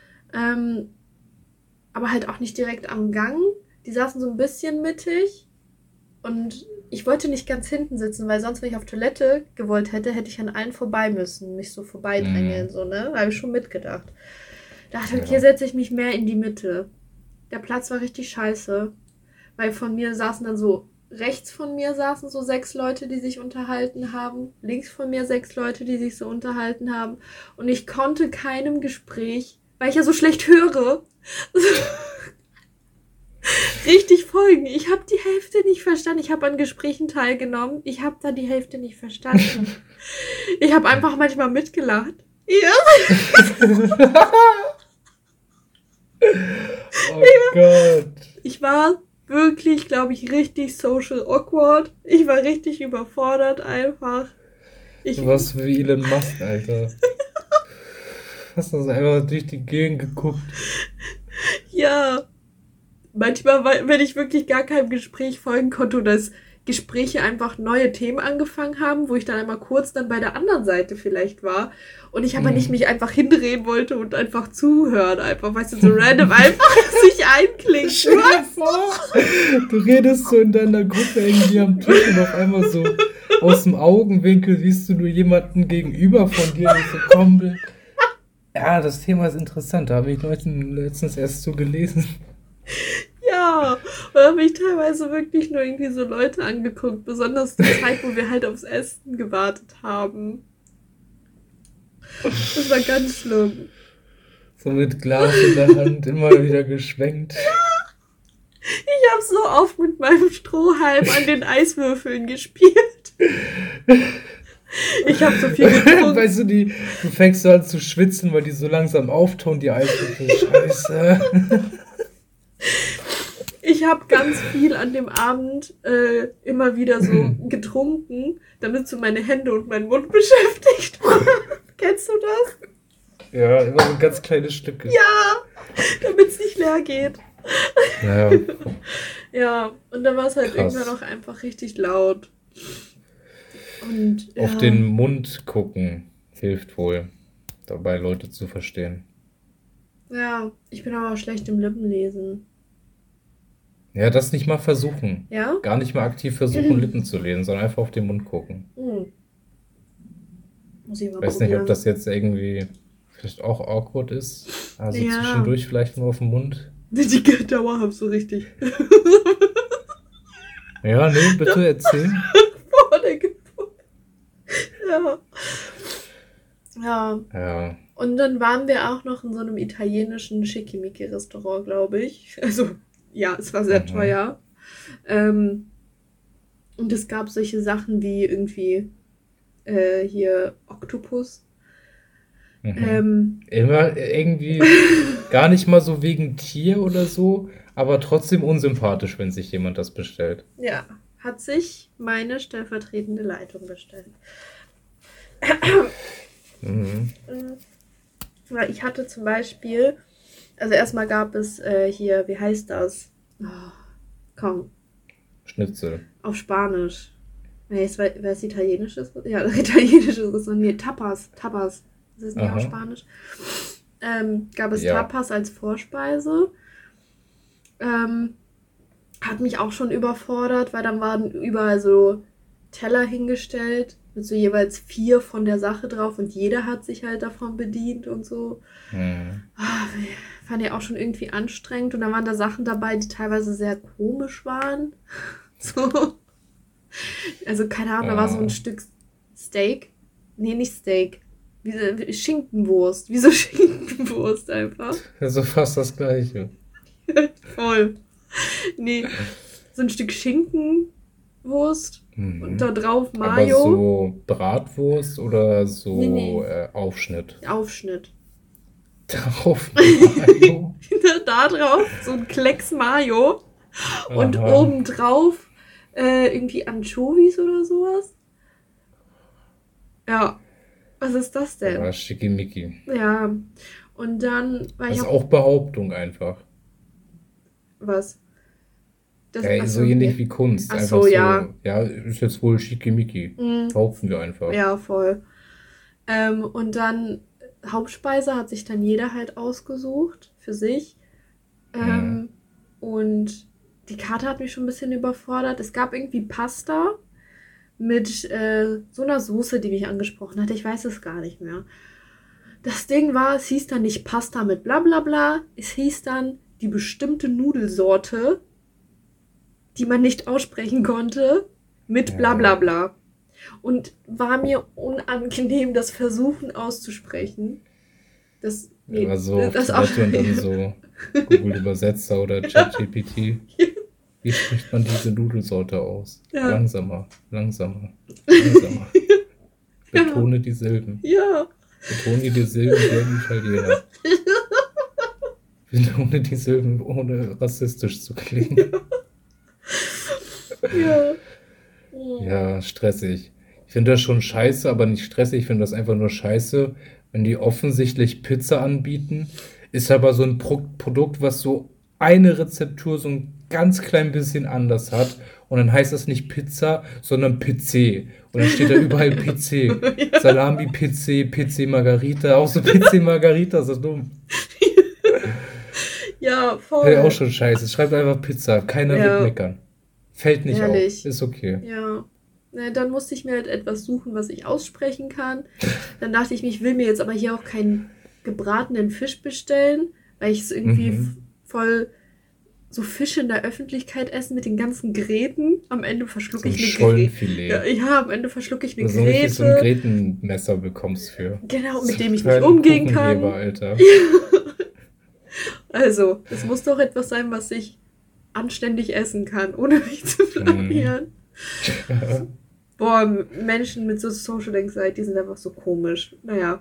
Aber halt auch nicht direkt am Gang. Die saßen so ein bisschen mittig. Und ich wollte nicht ganz hinten sitzen, weil sonst, wenn ich auf Toilette gewollt hätte, hätte ich an allen vorbei müssen. Mich so vorbeidrängeln, so, ne? Da habe ich schon mitgedacht. Dachte, okay, Ja. setze ich mich mehr in die Mitte. Der Platz war richtig scheiße. Weil von mir saßen dann so, rechts von mir saßen so 6 Leute, die sich unterhalten haben. Links von mir 6 Leute, die sich so unterhalten haben. Und ich konnte keinem Gespräch, weil ich ja so schlecht höre, richtig folgen. Ich habe die Hälfte nicht verstanden. Ich habe an Gesprächen teilgenommen. Ich habe da die Hälfte nicht verstanden. Ich habe einfach manchmal mitgelacht. Ja. Oh Gott. Ich war wirklich, glaube ich, richtig social awkward. Ich war richtig überfordert einfach. Du warst wie Elon Musk, Alter. Hast das einfach durch die Gegend geguckt. Ja. Manchmal, wenn ich wirklich gar keinem Gespräch folgen konnte oder dass Gespräche einfach neue Themen angefangen haben, wo ich dann einmal kurz dann bei der anderen Seite vielleicht war und ich aber nicht mich einfach hindrehen wollte und einfach zuhören, einfach, weißt du, so random einfach sich einklinken. Stell dir vor, du redest so in deiner Gruppe irgendwie am Tisch und auf einmal so aus dem Augenwinkel siehst du nur jemanden gegenüber von dir und so kommt. Ja, das Thema ist interessant, da habe ich letztens erst so gelesen. Ja, und da habe ich teilweise wirklich nur irgendwie so Leute angeguckt, besonders die Zeit, wo wir halt aufs Essen gewartet haben. Das war ganz schlimm. So mit Glas in der Hand, immer wieder geschwenkt. Ich habe so oft mit meinem Strohhalm an den Eiswürfeln gespielt. Ich habe so viel getrunken. Weißt du, du fängst so an zu schwitzen, weil die so langsam auftauen, die Eiswürfel. Scheiße. ich habe ganz viel an dem Abend immer wieder so getrunken, damit so meine Hände und mein Mund beschäftigt waren. Kennst du das? Ja, immer so ganz kleine Stücke. Ja, damit es nicht leer geht. Ja, Ja, und dann war es halt krass. irgendwann auch einfach richtig laut. Und Auf ja, den Mund gucken hilft wohl, dabei Leute zu verstehen. ja, ich bin aber auch schlecht im Lippenlesen. Ja, das nicht mal versuchen. Ja? Gar nicht mal aktiv versuchen, Lippen zu lesen, sondern einfach auf den Mund gucken. Hm. Muss ich mal Weiß nicht, ob probieren. das jetzt irgendwie vielleicht auch awkward ist. Also Ja. zwischendurch vielleicht nur auf den Mund. Die geht dauerhaft so richtig. Ja, nee, bitte erzähl. Vor der Geburt. Ja. Ja. Ja, Und dann waren wir auch noch in so einem italienischen Schickimicki-Restaurant, glaube ich. Also, ja, es war sehr teuer. Und es gab solche Sachen wie irgendwie hier Oktopus. immer irgendwie gar nicht mal so wegen Tier oder so, aber trotzdem unsympathisch, wenn sich jemand das bestellt. Ja, hat sich meine stellvertretende Leitung bestellt. Mhm. Weil ich hatte zum Beispiel, also erstmal gab es hier, wie heißt das? Oh, komm, Schnitzel. auf Spanisch. Nee, wer ist italienisches? Ja, italienisches Restaurant. Nee, Tapas. Tapas. Das ist nicht Aha. auf Spanisch. Gab es Ja. Tapas als Vorspeise. Hat mich auch schon überfordert, weil dann waren überall so Teller hingestellt mit so jeweils 4 von der Sache drauf und jeder hat sich halt davon bedient und so. Mhm. Fand ich auch schon irgendwie anstrengend und dann waren da Sachen dabei, die teilweise sehr komisch waren. So. Also keine Ahnung, da war so ein Stück Steak. Nee, nicht Steak. Wie Schinkenwurst. Wie so Schinkenwurst einfach. Also fast das Gleiche. Voll. Nee, so ein Stück Schinkenwurst und da drauf Aber Mayo. so Bratwurst oder so Nee. Aufschnitt? Aufschnitt. Drauf Mayo. Da drauf so ein Klecks Mayo und Aha. obendrauf irgendwie Anchovies oder sowas. Ja. Was ist das denn? Ja, schickimicki. Ja. Und dann war Das ich ist auch. auch Behauptung einfach. Was? Das, Ja, ach so so, ähnlich nee. wie Kunst. Ach Einfach so, so, ja. ja, ist jetzt wohl schickimicki. Mhm. Behaupten wir einfach. Ja, voll. Und dann Hauptspeise hat sich dann jeder halt ausgesucht für sich. Und die Karte hat mich schon ein bisschen überfordert. Es gab irgendwie Pasta mit so einer Soße, die mich angesprochen hatte. Ich weiß es gar nicht mehr. Das Ding war, es hieß dann nicht Pasta mit bla bla bla. Es hieß dann die bestimmte Nudelsorte, die man nicht aussprechen konnte, mit bla bla bla. Und war mir unangenehm, das Versuchen auszusprechen. Das, nee, Also auf das auch, Toilette und dann so Google-Übersetzer oder ChatGPT. Wie spricht man diese Nudelsorte aus? Ja. Langsamer, langsamer, langsamer. Betone die Silben. Ja. Betone die Silben wie ein Italiener. Betone die Silben, ohne rassistisch zu klingen. Ja. Ja, stressig. Ich finde das schon scheiße, aber nicht stressig. Ich finde das einfach nur scheiße, wenn die offensichtlich Pizza anbieten. Ist aber so ein Produkt, was so eine Rezeptur so ein ganz klein bisschen anders hat. Und dann heißt das nicht Pizza, sondern PC. Und dann steht da überall PC. Salami, PC, PC Margarita. Auch so PC Margarita, so dumm. Ja, voll. Finde ich auch schon scheiße. Schreibt einfach Pizza. Keiner Ja. wird meckern. Fällt nicht Ehrlich. auf. Ist okay. Ja. Na, dann musste ich mir halt etwas suchen, was ich aussprechen kann. Dann dachte ich mir, ich will mir jetzt aber hier auch keinen gebratenen Fisch bestellen, weil ich es irgendwie voll so Fisch in der Öffentlichkeit essen mit den ganzen Gräten. Am Ende verschlucke So ein ich eine Gräte. Schollenfilet. Ja, am Ende verschlucke ich eine Also richtig so ein Gräte. Grätenmesser bekommst für. Genau, mit So dem ich einen nicht umgehen Kuchenheber, kann. Alter. Also, es muss doch etwas sein, was ich anständig essen kann, ohne mich zu blamieren. Boah, Menschen mit so Social Anxiety, die sind einfach so komisch. Naja.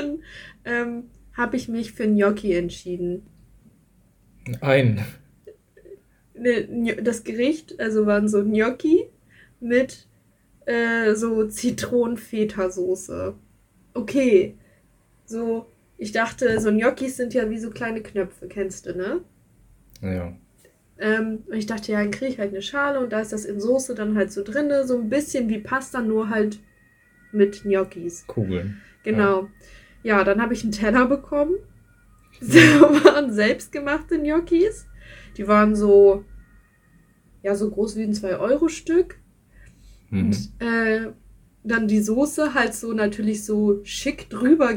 Dann habe ich mich für Gnocchi entschieden. Ein. das Gericht, also waren so Gnocchi mit so Zitronen-Feta-Soße. Okay, so, ich dachte, so Gnocchis sind ja wie so kleine Knöpfe, kennst du, ne? Ja. Und ich dachte, ja, dann kriege ich halt eine Schale und da ist das in Soße dann halt so drinne, so ein bisschen wie Pasta, nur halt mit Gnocchis. Kugeln. Genau. Ja, dann habe ich einen Teller bekommen. Das waren selbstgemachte Gnocchis. Die waren so, ja, so groß wie ein 2-Euro-Stück. Und dann die Soße halt so natürlich so schick drüber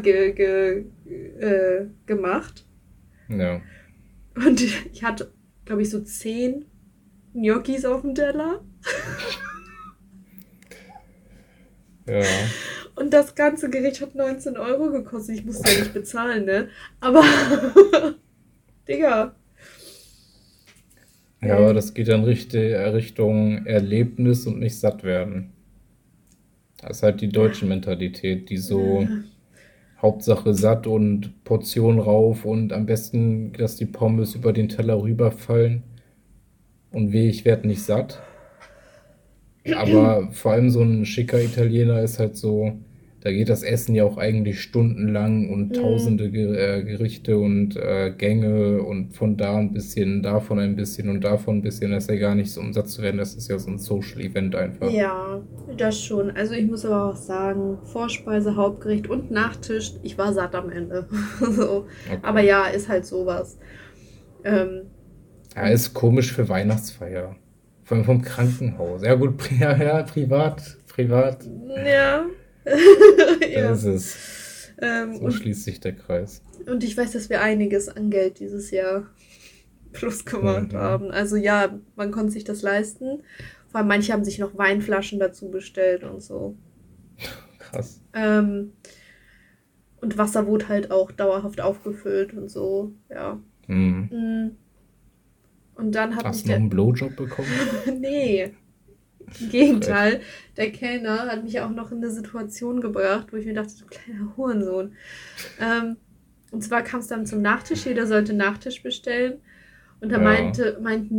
gemacht. Ja. Und ich hatte, glaube ich, so 10 Gnocchis auf dem Teller. Ja. Und das ganze Gericht hat 19 Euro gekostet. Ich musste ja nicht bezahlen, ne? Aber, Digga. Ja, aber das geht dann Richtung Erlebnis und nicht satt werden. Das ist halt die deutsche Mentalität, die so Hauptsache satt und Portion rauf und am besten, dass die Pommes über den Teller rüberfallen und weh, ich werde nicht satt. Aber vor allem so ein schicker Italiener ist halt so, da geht das Essen ja auch eigentlich stundenlang und tausende Gerichte und Gänge und von da ein bisschen, davon ein bisschen und davon ein bisschen. Das ist ja gar nicht so, um satt zu werden, das ist ja so ein Social-Event einfach. Ja, das schon. Also ich muss aber auch sagen, Vorspeise, Hauptgericht und Nachtisch, ich war satt am Ende. So. Okay. Aber ja, ist halt sowas. Ja, ist komisch für Weihnachtsfeier. Vor allem vom Krankenhaus. Ja gut, ja, privat. Ja. Da Ja. ist es. So Und, schließt sich der Kreis. und ich weiß, dass wir einiges an Geld dieses Jahr plus gemacht haben. Also ja, man konnte sich das leisten. Vor allem manche haben sich noch Weinflaschen dazu bestellt und so. Krass. Und Wasser wurde halt auch dauerhaft aufgefüllt und so, ja. Und dann hat Hast mich du noch einen Blowjob bekommen? Nee. Im Gegenteil, der Kellner hat mich auch noch in eine Situation gebracht, wo ich mir dachte, du kleiner Hurensohn. Und zwar kam es dann zum Nachtisch, jeder sollte Nachtisch bestellen. Und da meinte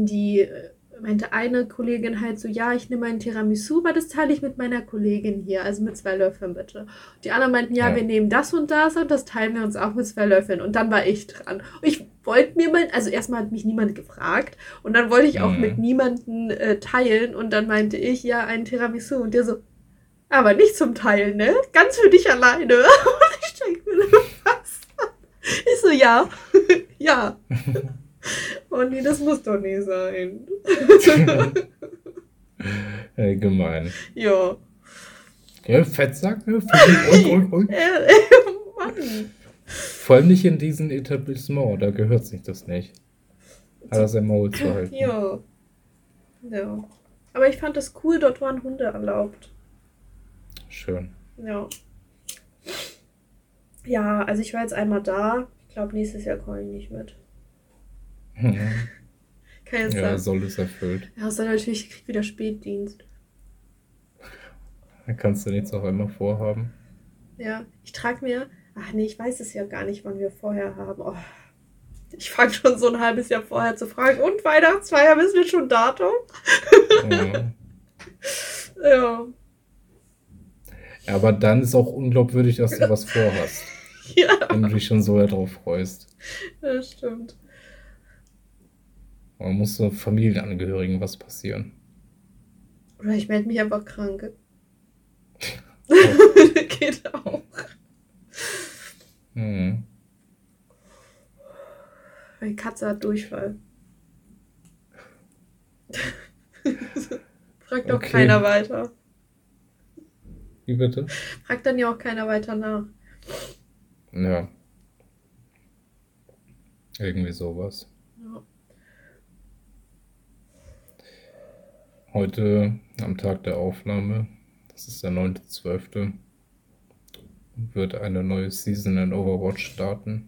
eine Kollegin halt so, ja, ich nehme ein Tiramisu, weil das teile ich mit meiner Kollegin hier, also mit 2 Löffeln bitte. Und die anderen meinten, ja, wir nehmen das und das teilen wir uns auch mit 2 Löffeln. Und dann war ich dran. Und ich wollte mir mal, also erstmal hat mich niemand gefragt und dann wollte ich auch mit niemanden teilen und dann meinte ich, ja, ein Tiramisu und der so, aber nicht zum Teilen, ne? Ganz für dich alleine. Und ich denke mir, was? Ich so, ja, ja. Oh nee, das muss doch nicht sein. Gemein. Ja. Ja, Fettsack, ne? Mann. Vor allem nicht in diesem Etablissement, da gehört sich das nicht. Hat er sein Maul zu halten. Ja. Ja. Aber ich fand das cool, dort waren Hunde erlaubt. Schön. Ja. Ja, also ich war jetzt einmal da. Ich glaube, nächstes Jahr komme ich nicht mit. Kann jetzt Ja, sagen. soll es erfüllt. Ja, außer natürlich, ich krieg wieder Spätdienst. Da kannst du nichts auf einmal vorhaben. Ja, ich trage mir. Ach nee, ich weiß es ja gar nicht, wann wir vorher haben. Oh, ich fange schon so ein halbes Jahr vorher zu fragen. Und Weihnachtsfeier, wissen wir schon Datum? Ja. Ja, aber dann ist auch unglaubwürdig, dass du was vorhast. Ja, Wenn du dich schon so darauf freust. das stimmt. Man muss so Familienangehörigen was passieren. Oder ich melde mich einfach krank. Geht auch. Mhm. Meine Katze hat Durchfall. Fragt doch Okay. keiner weiter. Wie bitte? Fragt dann ja auch keiner weiter nach. Ja. Irgendwie sowas. Ja. Heute am Tag der Aufnahme, das ist der 9.12., wird eine neue Season in Overwatch starten.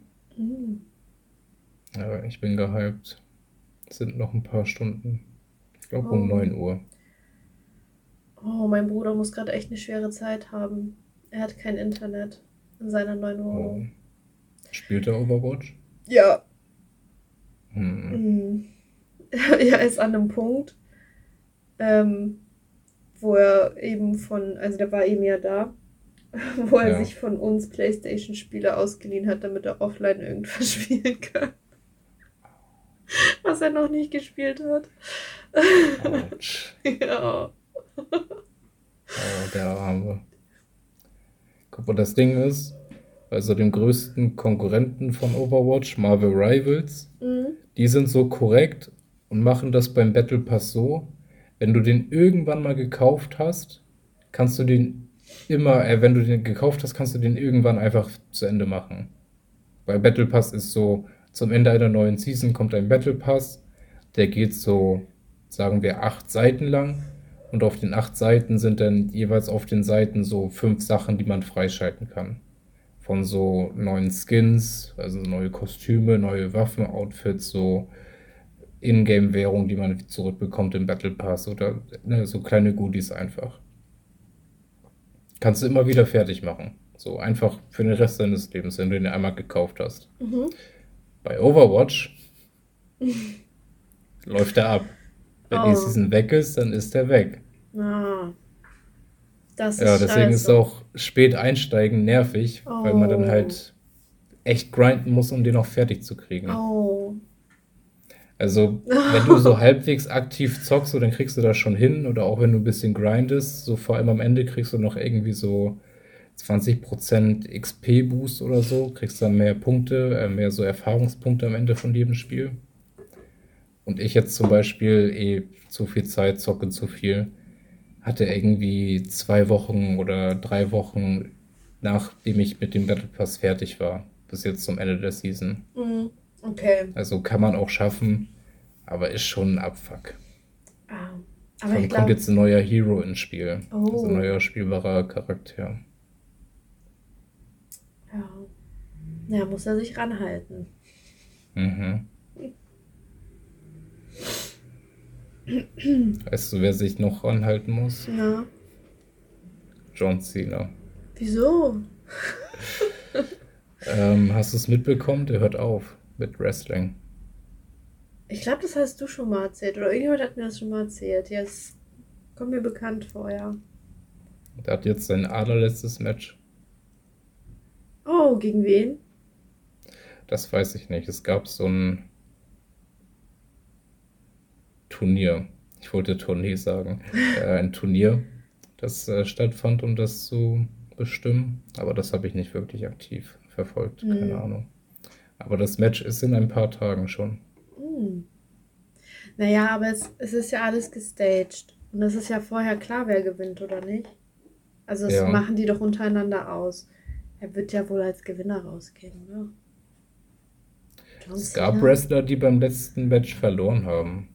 Ja, ich bin gehypt. Es sind noch ein paar Stunden. Ich glaube um 9 Uhr. Oh, mein Bruder muss gerade echt eine schwere Zeit haben. Er hat kein Internet in seiner neuen Wohnung. Spielt er Overwatch? Ja. er ist an einem Punkt, ähm, wo er eben also der war eben ja da, wo er Ja. sich von uns PlayStation-Spiele ausgeliehen hat, damit er offline irgendwas spielen kann, was er noch nicht gespielt hat. Autsch. Ja. Oh, der Arme. Guck mal, das Ding ist, bei so dem größten Konkurrenten von Overwatch, Marvel Rivals, Mhm. die sind so korrekt und machen das beim Battle Pass so, wenn du den irgendwann mal gekauft hast, kannst du den wenn du den gekauft hast, kannst du den irgendwann einfach zu Ende machen. Bei Battle Pass ist so, zum Ende einer neuen Season kommt ein Battle Pass, der geht so, sagen wir, 8 Seiten lang. Und auf den 8 Seiten sind dann jeweils auf den Seiten so 5 Sachen, die man freischalten kann. Von so neuen Skins, also neue Kostüme, neue Waffen, Outfits, so Ingame-Währung, die man zurückbekommt im Battle Pass oder ne, so kleine Goodies einfach. Kannst du immer wieder fertig machen. So einfach für den Rest deines Lebens, wenn du den einmal gekauft hast. Mhm. Bei Overwatch läuft er ab. Wenn die Oh. Season weg ist, dann ist er weg. Ah, das Ja, ist deswegen ist scheiße. auch spät einsteigen nervig, weil man dann Oh. halt echt grinden muss, um den auch fertig zu kriegen. Oh. Also, wenn du so halbwegs aktiv zockst, so, dann kriegst du das schon hin. Oder auch wenn du ein bisschen grindest, so vor allem am Ende kriegst du noch irgendwie so 20% XP-Boost oder so, kriegst dann mehr Punkte, mehr so Erfahrungspunkte am Ende von jedem Spiel. Und ich jetzt zum Beispiel zu viel Zeit, zocke zu viel, hatte irgendwie 2 Wochen oder 3 Wochen, nachdem ich mit dem Battle Pass fertig war, bis jetzt zum Ende der Season. Mhm. Okay. Also kann man auch schaffen, aber ist schon ein Abfuck. Ah. Vor Aber allem ich kommt glaube. jetzt ein neuer Hero ins Spiel. Also ein Oh. neuer spielbarer Charakter. Ja. Ja, muss er sich ranhalten. Mhm. Weißt du, wer sich noch ranhalten muss? Ja. John Cena. Wieso? Hast du es mitbekommen? Der hört auf mit Wrestling. Ich glaube, das hast du schon mal erzählt. Oder irgendjemand hat mir das schon mal erzählt. Jetzt kommt mir bekannt vor, ja. Der hat jetzt sein allerletztes Match. Oh, gegen wen? Das weiß ich nicht. Es gab so ein Turnier. Ich wollte Tournee sagen. Ein Turnier, das stattfand, um das zu bestimmen. Aber das habe ich nicht wirklich aktiv verfolgt. Keine Hm. Ahnung. Aber das Match ist in ein paar Tagen schon. Hm. Naja, aber es ist ja alles gestaged. Und es ist ja vorher klar, wer gewinnt oder nicht. Also das Ja, machen die doch untereinander aus. Er wird ja wohl als Gewinner rausgehen, oder? John es gab Cena? Wrestler, die beim letzten Match verloren haben.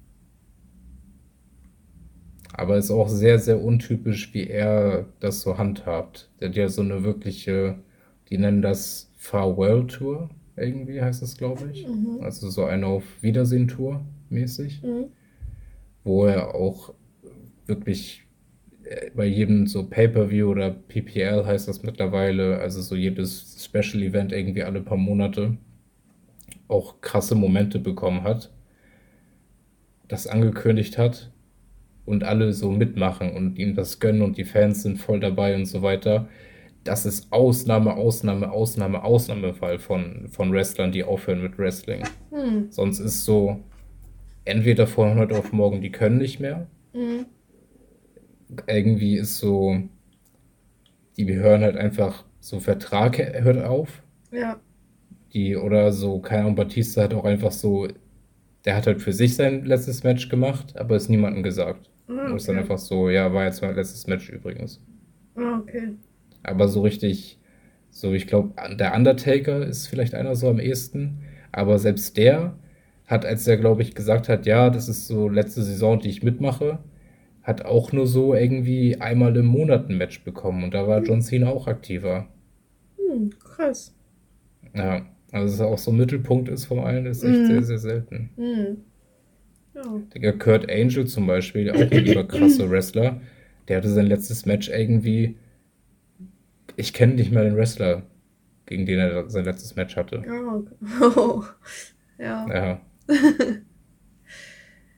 Aber es ist auch sehr, sehr untypisch, wie er das so handhabt. Der hat ja so eine wirkliche, die nennen das Farewell Tour, irgendwie heißt es, glaube ich. Mhm. Also so eine Auf Wiedersehen-Tour mäßig, Mhm. wo er auch wirklich bei jedem so Pay-Per-View oder PPL heißt das mittlerweile, also so jedes Special Event irgendwie alle paar Monate auch krasse Momente bekommen hat, das angekündigt hat und alle so mitmachen und ihm das gönnen und die Fans sind voll dabei und so weiter. Das ist Ausnahmefall von Wrestlern, die aufhören mit Wrestling. Hm. Sonst ist so, entweder von heute auf morgen, die können nicht mehr. Mhm. Irgendwie ist so, die hören halt einfach, so Vertrag hört auf. Ja. Oder so, keine Ahnung, Batista hat auch einfach so, der hat halt für sich sein letztes Match gemacht, aber es niemandem gesagt. Ah, Und ist dann okay. einfach so, ja, war jetzt mein letztes Match übrigens. Ah, okay. Aber so richtig, so ich glaube, der Undertaker ist vielleicht einer so am ehesten. Aber selbst der hat, als er, glaube ich, gesagt hat, ja, das ist so letzte Saison, die ich mitmache, hat auch nur so irgendwie einmal im Monat ein Match bekommen. Und da war Hm. John Cena auch aktiver. Hm. Krass. Ja, also dass er auch so Mittelpunkt ist von allen, ist echt sehr, Mhm. sehr selten. Mhm. Ja. Der Kurt Angle zum Beispiel, auch ein überkrasser Wrestler, der hatte sein letztes Match irgendwie, ich kenne nicht mehr den Wrestler, gegen den er sein letztes Match hatte. Oh. Oh. Ja. Ja,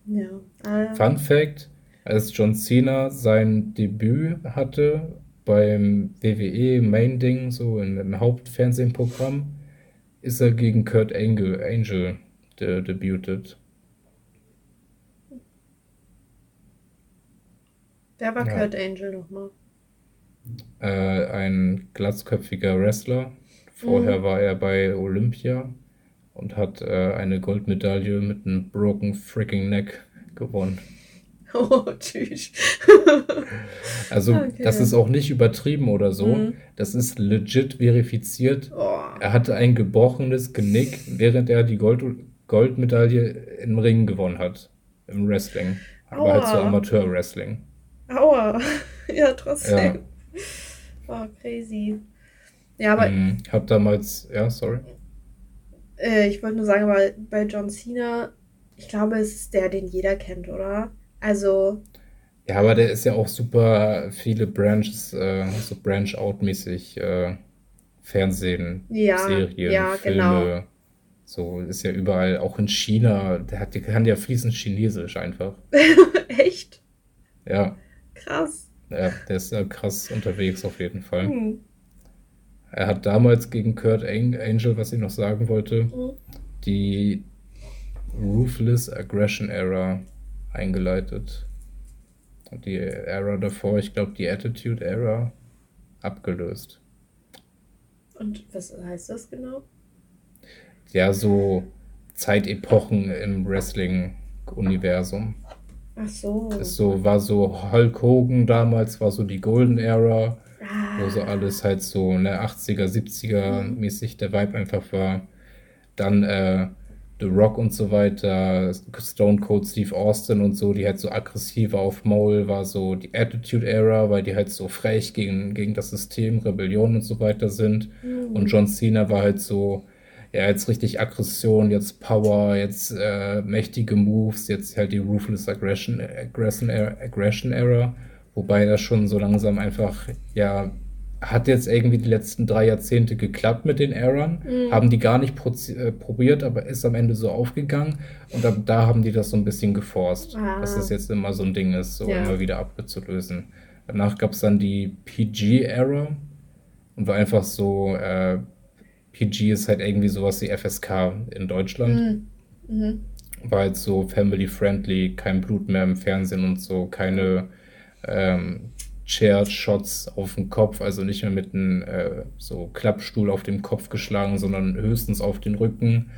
Ja. Fun Fact, als John Cena sein Debüt hatte beim WWE Main Ding, so im Hauptfernsehprogramm, ist er gegen Kurt Angel debuted. Wer war Ja. Kurt Angel nochmal? Ein glatzköpfiger Wrestler. Vorher war er bei Olympia und hat eine Goldmedaille mit einem broken freaking neck gewonnen. Oh, tschüss. Also das Okay. ist auch nicht übertrieben oder so. Mhm. Das ist legit verifiziert. Oh. Er hatte ein gebrochenes Genick, während er die Goldmedaille im Ring gewonnen hat. Im Wrestling. Aber halt so Aua. Amateur-Wrestling. Aua. Ja, Ja. trotzdem. Oh, crazy. Ja, aber Hab damals, ja, sorry. ich wollte nur sagen, weil bei John Cena, ich glaube, es ist der, den jeder kennt, oder? Also, Ja, aber der ist ja auch super viele Branches, so Branch-out-mäßig, Fernsehen, ja, Serien, ja, genau. Filme, so ist ja überall, auch in China, der kann ja fließend Chinesisch einfach. Echt? Ja, Krass. ja, der ist krass unterwegs auf jeden Fall. Hm. Er hat damals gegen Kurt Angel, was ich noch sagen wollte, Hm. die Ruthless Aggression Era eingeleitet. Und die Era davor, ich glaube, die Attitude Era abgelöst. Und was heißt das genau? Ja, so Zeitepochen im Wrestling-Universum. Ach so. War so Hulk Hogan damals, war so die Golden Era, wo so Ah. alles halt so 80er, 70er Hm. mäßig der Vibe einfach war. Dann The Rock und so weiter, Stone Cold Steve Austin und so, die halt so aggressiver auf Maul war, so die Attitude Era, weil die halt so frech gegen das System, Rebellion und so weiter sind. Und Hm. John Cena war halt so, ja, jetzt richtig Aggression, jetzt Power, jetzt mächtige Moves, jetzt halt die Ruthless Aggression Era, wobei das schon so langsam einfach, ja, hat jetzt irgendwie die letzten 3 Jahrzehnte geklappt mit den Errern, Hm. haben die gar nicht probiert, aber ist am Ende so aufgegangen und ab da haben die das so ein bisschen geforst, dass das Ah. jetzt immer so ein Ding ist, so Ja. immer wieder abzulösen. Danach gab es dann die PG-Era und war einfach so, PG ist halt irgendwie sowas wie FSK in Deutschland. Hm. Mhm. War halt so family-friendly, kein Blut mehr im Fernsehen und so, keine Chair-Shots auf den Kopf, also nicht mehr mit einem so Klappstuhl auf dem Kopf geschlagen, sondern höchstens auf den Rücken.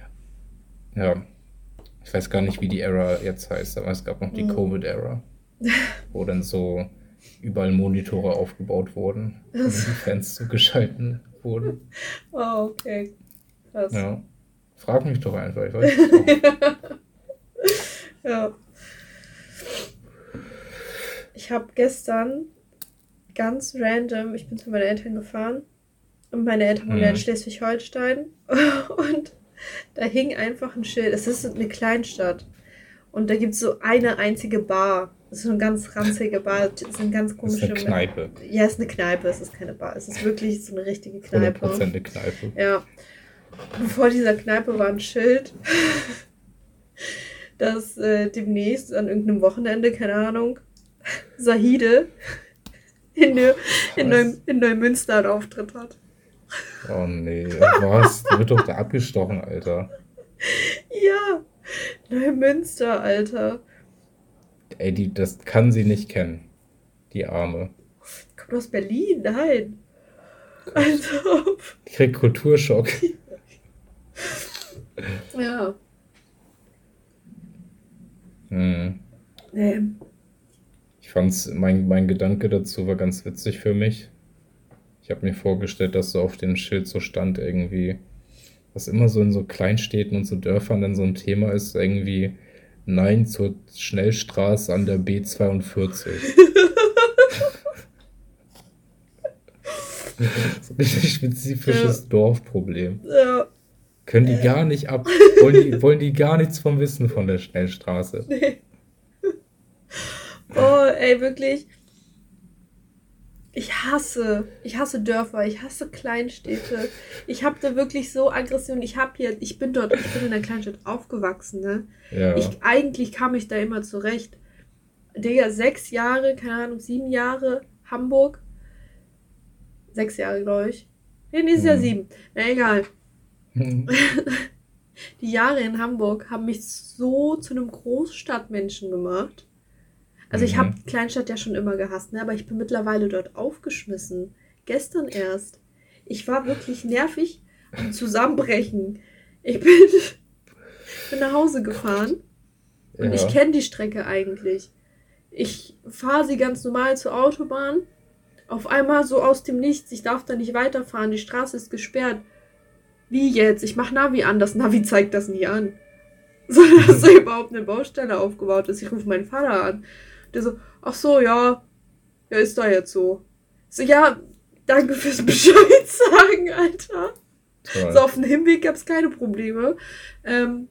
Ja, ich weiß gar nicht, wie die Era jetzt heißt, aber es gab noch die Hm. Covid-Era, wo dann so überall Monitore aufgebaut wurden und dann die Fans zugeschalten wurden. Oh, okay. Krass. Ja, frag mich doch einfach, ich weiß es auch. Ja. Ich habe gestern ganz random, ich bin zu meinen Eltern gefahren und meine Eltern wohnen ja in Schleswig-Holstein und da hing einfach ein Schild. Es ist eine Kleinstadt und da gibt es so eine einzige Bar. Das ist so eine ganz ranzige Bar. Das sind ganz Das ist komische. eine Kneipe, Ja, es ist eine Kneipe, es ist keine Bar. Es ist wirklich so eine richtige Kneipe. 100% eine Kneipe. Ja. Und vor dieser Kneipe war ein Schild, dass demnächst an irgendeinem Wochenende, keine Ahnung, Sahide in Neumünster einen Auftritt hat. Oh nee, was? Der wird doch da abgestochen, Alter. Ja, Neumünster, Alter. Ey, das kann sie nicht kennen. Die Arme. Kommt aus Berlin, nein. Also. Ich krieg Kulturschock. Ja. Ich fand's, mein Gedanke dazu war ganz witzig für mich. Ich habe mir vorgestellt, dass so auf dem Schild so stand irgendwie, was immer so in so Kleinstädten und so Dörfern dann so ein Thema ist, irgendwie Nein zur Schnellstraße an der B42. So ein richtig spezifisches Dorfproblem. Ja. Können die gar nicht ab, wollen die gar nichts vom Wissen von der Schnellstraße. Nee. Oh, ey, wirklich. Ich hasse Dörfer, ich hasse Kleinstädte. Ich habe da wirklich so Aggression. Ich bin in der Kleinstadt aufgewachsen, ne? Ja. Eigentlich kam ich da immer zurecht. Digga, 6 Jahre, keine Ahnung, 7 Jahre, Hamburg. 6 Jahre, glaube ich. Nee, nächstes Jahr Hm. 7. Na egal. Hm. Die Jahre in Hamburg haben mich so zu einem Großstadtmenschen gemacht. Also ich habe Mhm. Kleinstadt ja schon immer gehasst, ne? Aber ich bin mittlerweile dort aufgeschmissen. Gestern erst. Ich war wirklich nervig am Zusammenbrechen. Ich bin, bin nach Hause gefahren und ich Ja. kenne die Strecke eigentlich. Ich fahre sie ganz normal zur Autobahn. Auf einmal so aus dem Nichts, ich darf da nicht weiterfahren, die Straße ist gesperrt. Wie jetzt? Ich mach Navi an, das Navi zeigt das nie an. So, dass da überhaupt eine Baustelle aufgebaut ist. Ich rufe meinen Vater an. Der so, ach so, ja, ja, ist da jetzt so. So, ja, danke fürs Bescheid sagen, Alter. So, Toll. auf dem Hinweg gab es keine Probleme. Ähm,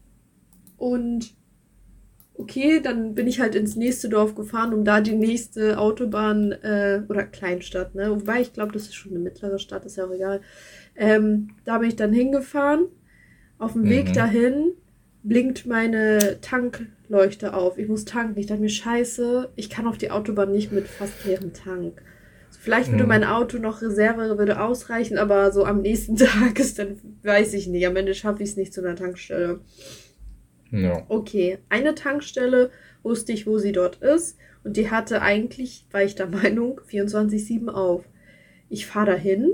und okay, dann bin ich halt ins nächste Dorf gefahren, um da die nächste Autobahn oder Kleinstadt, ne? Wobei ich glaube, das ist schon eine mittlere Stadt, ist ja auch egal. Da bin ich dann hingefahren. Auf dem Weg Mhm. dahin blinkt meine Tankleuchte auf. Ich muss tanken. Ich dachte mir, scheiße, ich kann auf die Autobahn nicht mit fast leerem Tank. Also vielleicht würde mein Mhm. Auto noch Reserve würde ausreichen, aber so am nächsten Tag ist dann, weiß ich nicht. Am Ende schaffe ich es nicht zu einer Tankstelle. Ja. Okay, eine Tankstelle wusste ich, wo sie dort ist. Und die hatte eigentlich, war ich der Meinung, 24/7 auf. Ich fahre dahin,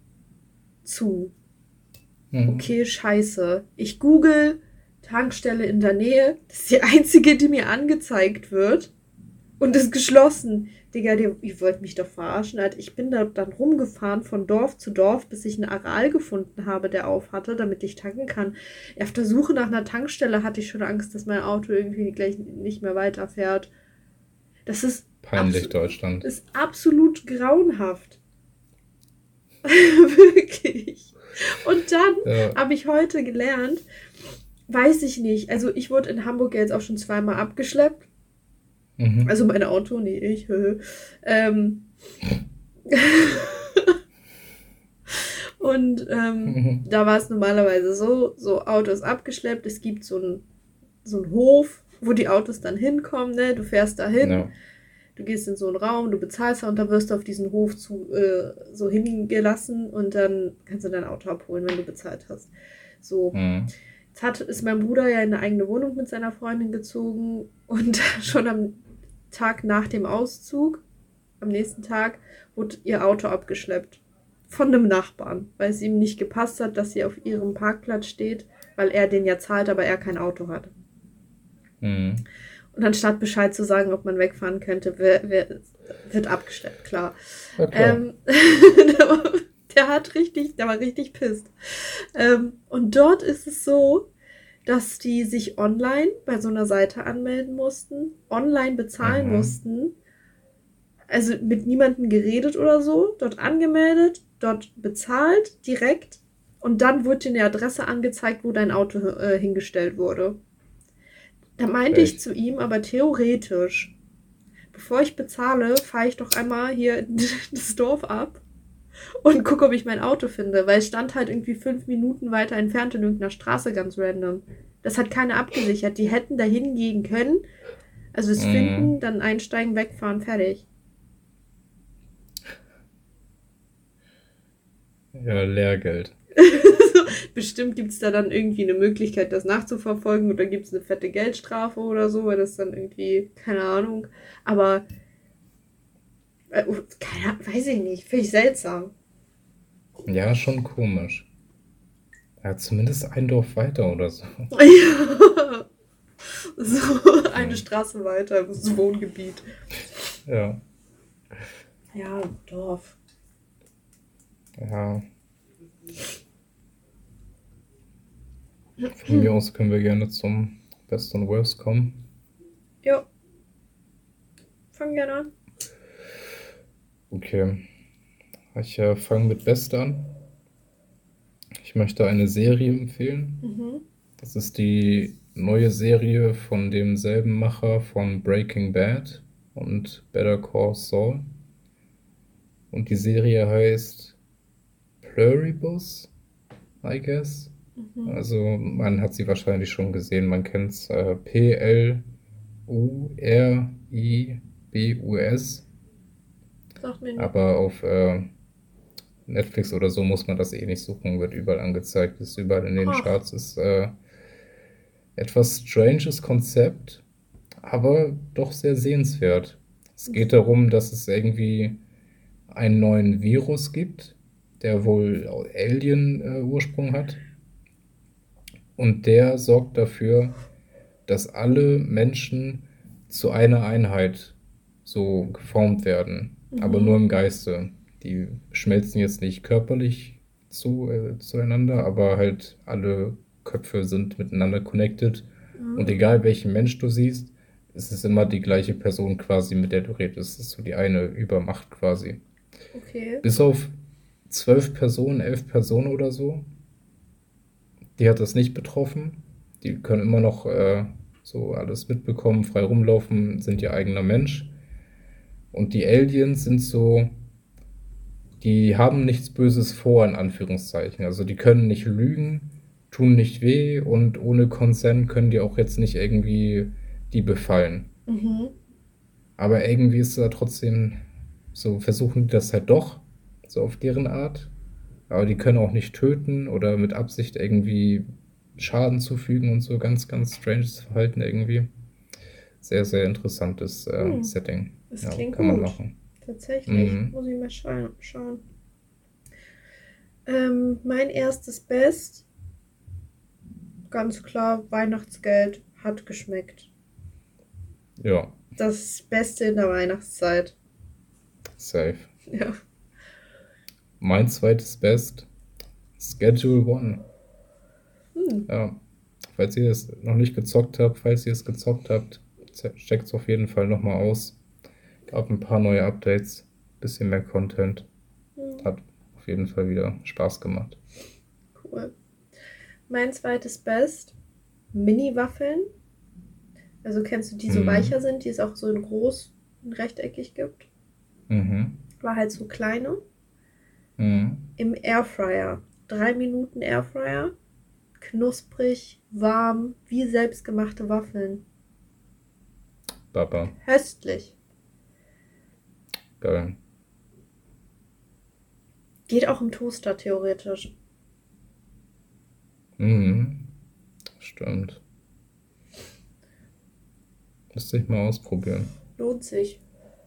zu. Mhm. Okay, scheiße. Ich google Tankstelle in der Nähe. Das ist die einzige, die mir angezeigt wird. Und ist geschlossen. Digga, ihr wollt mich doch verarschen. Alter. Ich bin da dann rumgefahren von Dorf zu Dorf, bis ich einen Aral gefunden habe, der auf hatte, damit ich tanken kann. Auf der Suche nach einer Tankstelle hatte ich schon Angst, dass mein Auto irgendwie gleich nicht mehr weiterfährt. Das Peinlich, Deutschland. ist absolut grauenhaft. Wirklich. Und dann Ja. habe ich heute gelernt, weiß ich nicht. Also ich wurde in Hamburg ja jetzt auch schon zweimal abgeschleppt. Mhm. Also mein Auto, nee, ich. ähm, und Mhm. da war es normalerweise so Auto ist abgeschleppt. Es gibt so einen Hof, wo die Autos dann hinkommen. Ne? Du fährst da hin, Ja. du gehst in so einen Raum, du bezahlst da und dann wirst du auf diesen Hof so hingelassen und dann kannst du dein Auto abholen, wenn du bezahlt hast. So. Mhm. Ist mein Bruder ja in eine eigene Wohnung mit seiner Freundin gezogen und schon am Tag nach dem Auszug, am nächsten Tag, wurde ihr Auto abgeschleppt. Von einem Nachbarn, weil es ihm nicht gepasst hat, dass sie auf ihrem Parkplatz steht, weil er den ja zahlt, aber er kein Auto hat. Mhm. Und anstatt Bescheid zu sagen, ob man wegfahren könnte, wird abgeschleppt, klar. Ja, klar. Ähm, der war richtig pisst. Und dort ist es so, dass die sich online bei so einer Seite anmelden mussten, online bezahlen Mhm. mussten, also mit niemandem geredet oder so, dort angemeldet, dort bezahlt direkt und dann wurde dir eine Adresse angezeigt, wo dein Auto hingestellt wurde. Da meinte ich Frech. zu ihm, aber theoretisch, bevor ich bezahle, fahre ich doch einmal hier das Dorf ab und gucke, ob ich mein Auto finde, weil es stand halt irgendwie 5 Minuten weiter entfernt in irgendeiner Straße ganz random. Das hat keiner abgesichert. Die hätten da hingehen können, also es finden, Mhm. dann einsteigen, wegfahren, fertig. Ja, Lehrgeld. Bestimmt gibt es da dann irgendwie eine Möglichkeit, das nachzuverfolgen oder gibt es eine fette Geldstrafe oder so, weil das dann irgendwie, keine Ahnung. Aber, weiß ich nicht, finde ich seltsam. Ja, schon komisch. Ja, zumindest ein Dorf weiter oder so. Ja. So eine Hm. Straße weiter, das Wohngebiet. Ja. Ja, Dorf. Ja. Von mir aus können wir gerne zum Best und Worst kommen. Jo, fang gerne an. Okay. Ich fange mit Best an. Ich möchte eine Serie empfehlen. Mhm. Das ist die neue Serie von demselben Macher von Breaking Bad und Better Call Saul. Und die Serie heißt Pluribus, I guess. Also man hat sie wahrscheinlich schon gesehen, man kennt es. Pluribus. Sagt mir nicht. Aber auf Netflix oder so muss man das eh nicht suchen, wird überall angezeigt, ist überall in den Ach. Charts. Ist etwas stranges Konzept, aber doch sehr sehenswert. Es geht darum, dass es irgendwie einen neuen Virus gibt, der wohl Alien-Ursprung hat. Und der sorgt dafür, dass alle Menschen zu einer Einheit so geformt werden, aber nur im Geiste. Die schmelzen jetzt nicht körperlich zueinander, aber halt alle Köpfe sind miteinander connected. Und egal welchen Mensch du siehst, es ist immer die gleiche Person quasi, mit der du redest. Es ist so die eine Übermacht quasi. Okay. Bis auf 12 Personen, 11 Personen oder so, die hat das nicht betroffen. Die können immer noch so alles mitbekommen, frei rumlaufen, sind ihr eigener Mensch. Und die Aliens sind so, die haben nichts Böses vor, in Anführungszeichen. Also die können nicht lügen, tun nicht weh und ohne Consent können die auch jetzt nicht irgendwie die befallen. Aber irgendwie ist da trotzdem so, versuchen die das halt doch, so auf deren Art. Aber die können auch nicht töten oder mit Absicht irgendwie Schaden zufügen und so. Ganz, ganz stranges Verhalten irgendwie. Sehr, sehr interessantes Setting. Das Ja, klingt kann man gut. machen. Tatsächlich. Muss ich mal schauen. Mein erstes Best, ganz klar, Weihnachtsgeld hat geschmeckt. Ja, Das Beste in der Weihnachtszeit. safe. Ja. Mein zweites Best, Schedule One. Ja, falls ihr es noch nicht gezockt habt, falls ihr es gezockt habt, checkt es auf jeden Fall nochmal aus. Gab ein paar neue Updates, bisschen mehr Content. Hat auf jeden Fall wieder Spaß gemacht. Cool. Mein zweites Best, Mini-Waffeln. Also kennst du die so weicher sind, die es auch so in groß und rechteckig gibt? War halt so kleine. Im Airfryer. 3 Minuten Airfryer. Knusprig, warm, wie selbstgemachte Waffeln. Baba, Köstlich. geil. Geht auch im Toaster theoretisch. Stimmt. Müsste ich mal ausprobieren. Lohnt sich.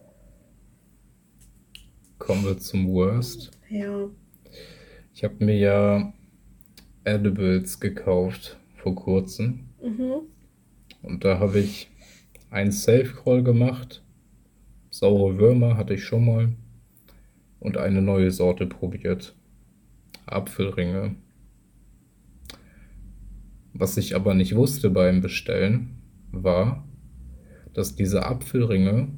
Kommen wir zum Worst. Ja. Ich habe mir ja Edibles gekauft vor kurzem. Und da habe ich einen Safe-Call gemacht. Saure Würmer hatte ich schon mal. Und eine neue Sorte probiert. Apfelringe. Was ich aber nicht wusste beim Bestellen, war, dass diese Apfelringe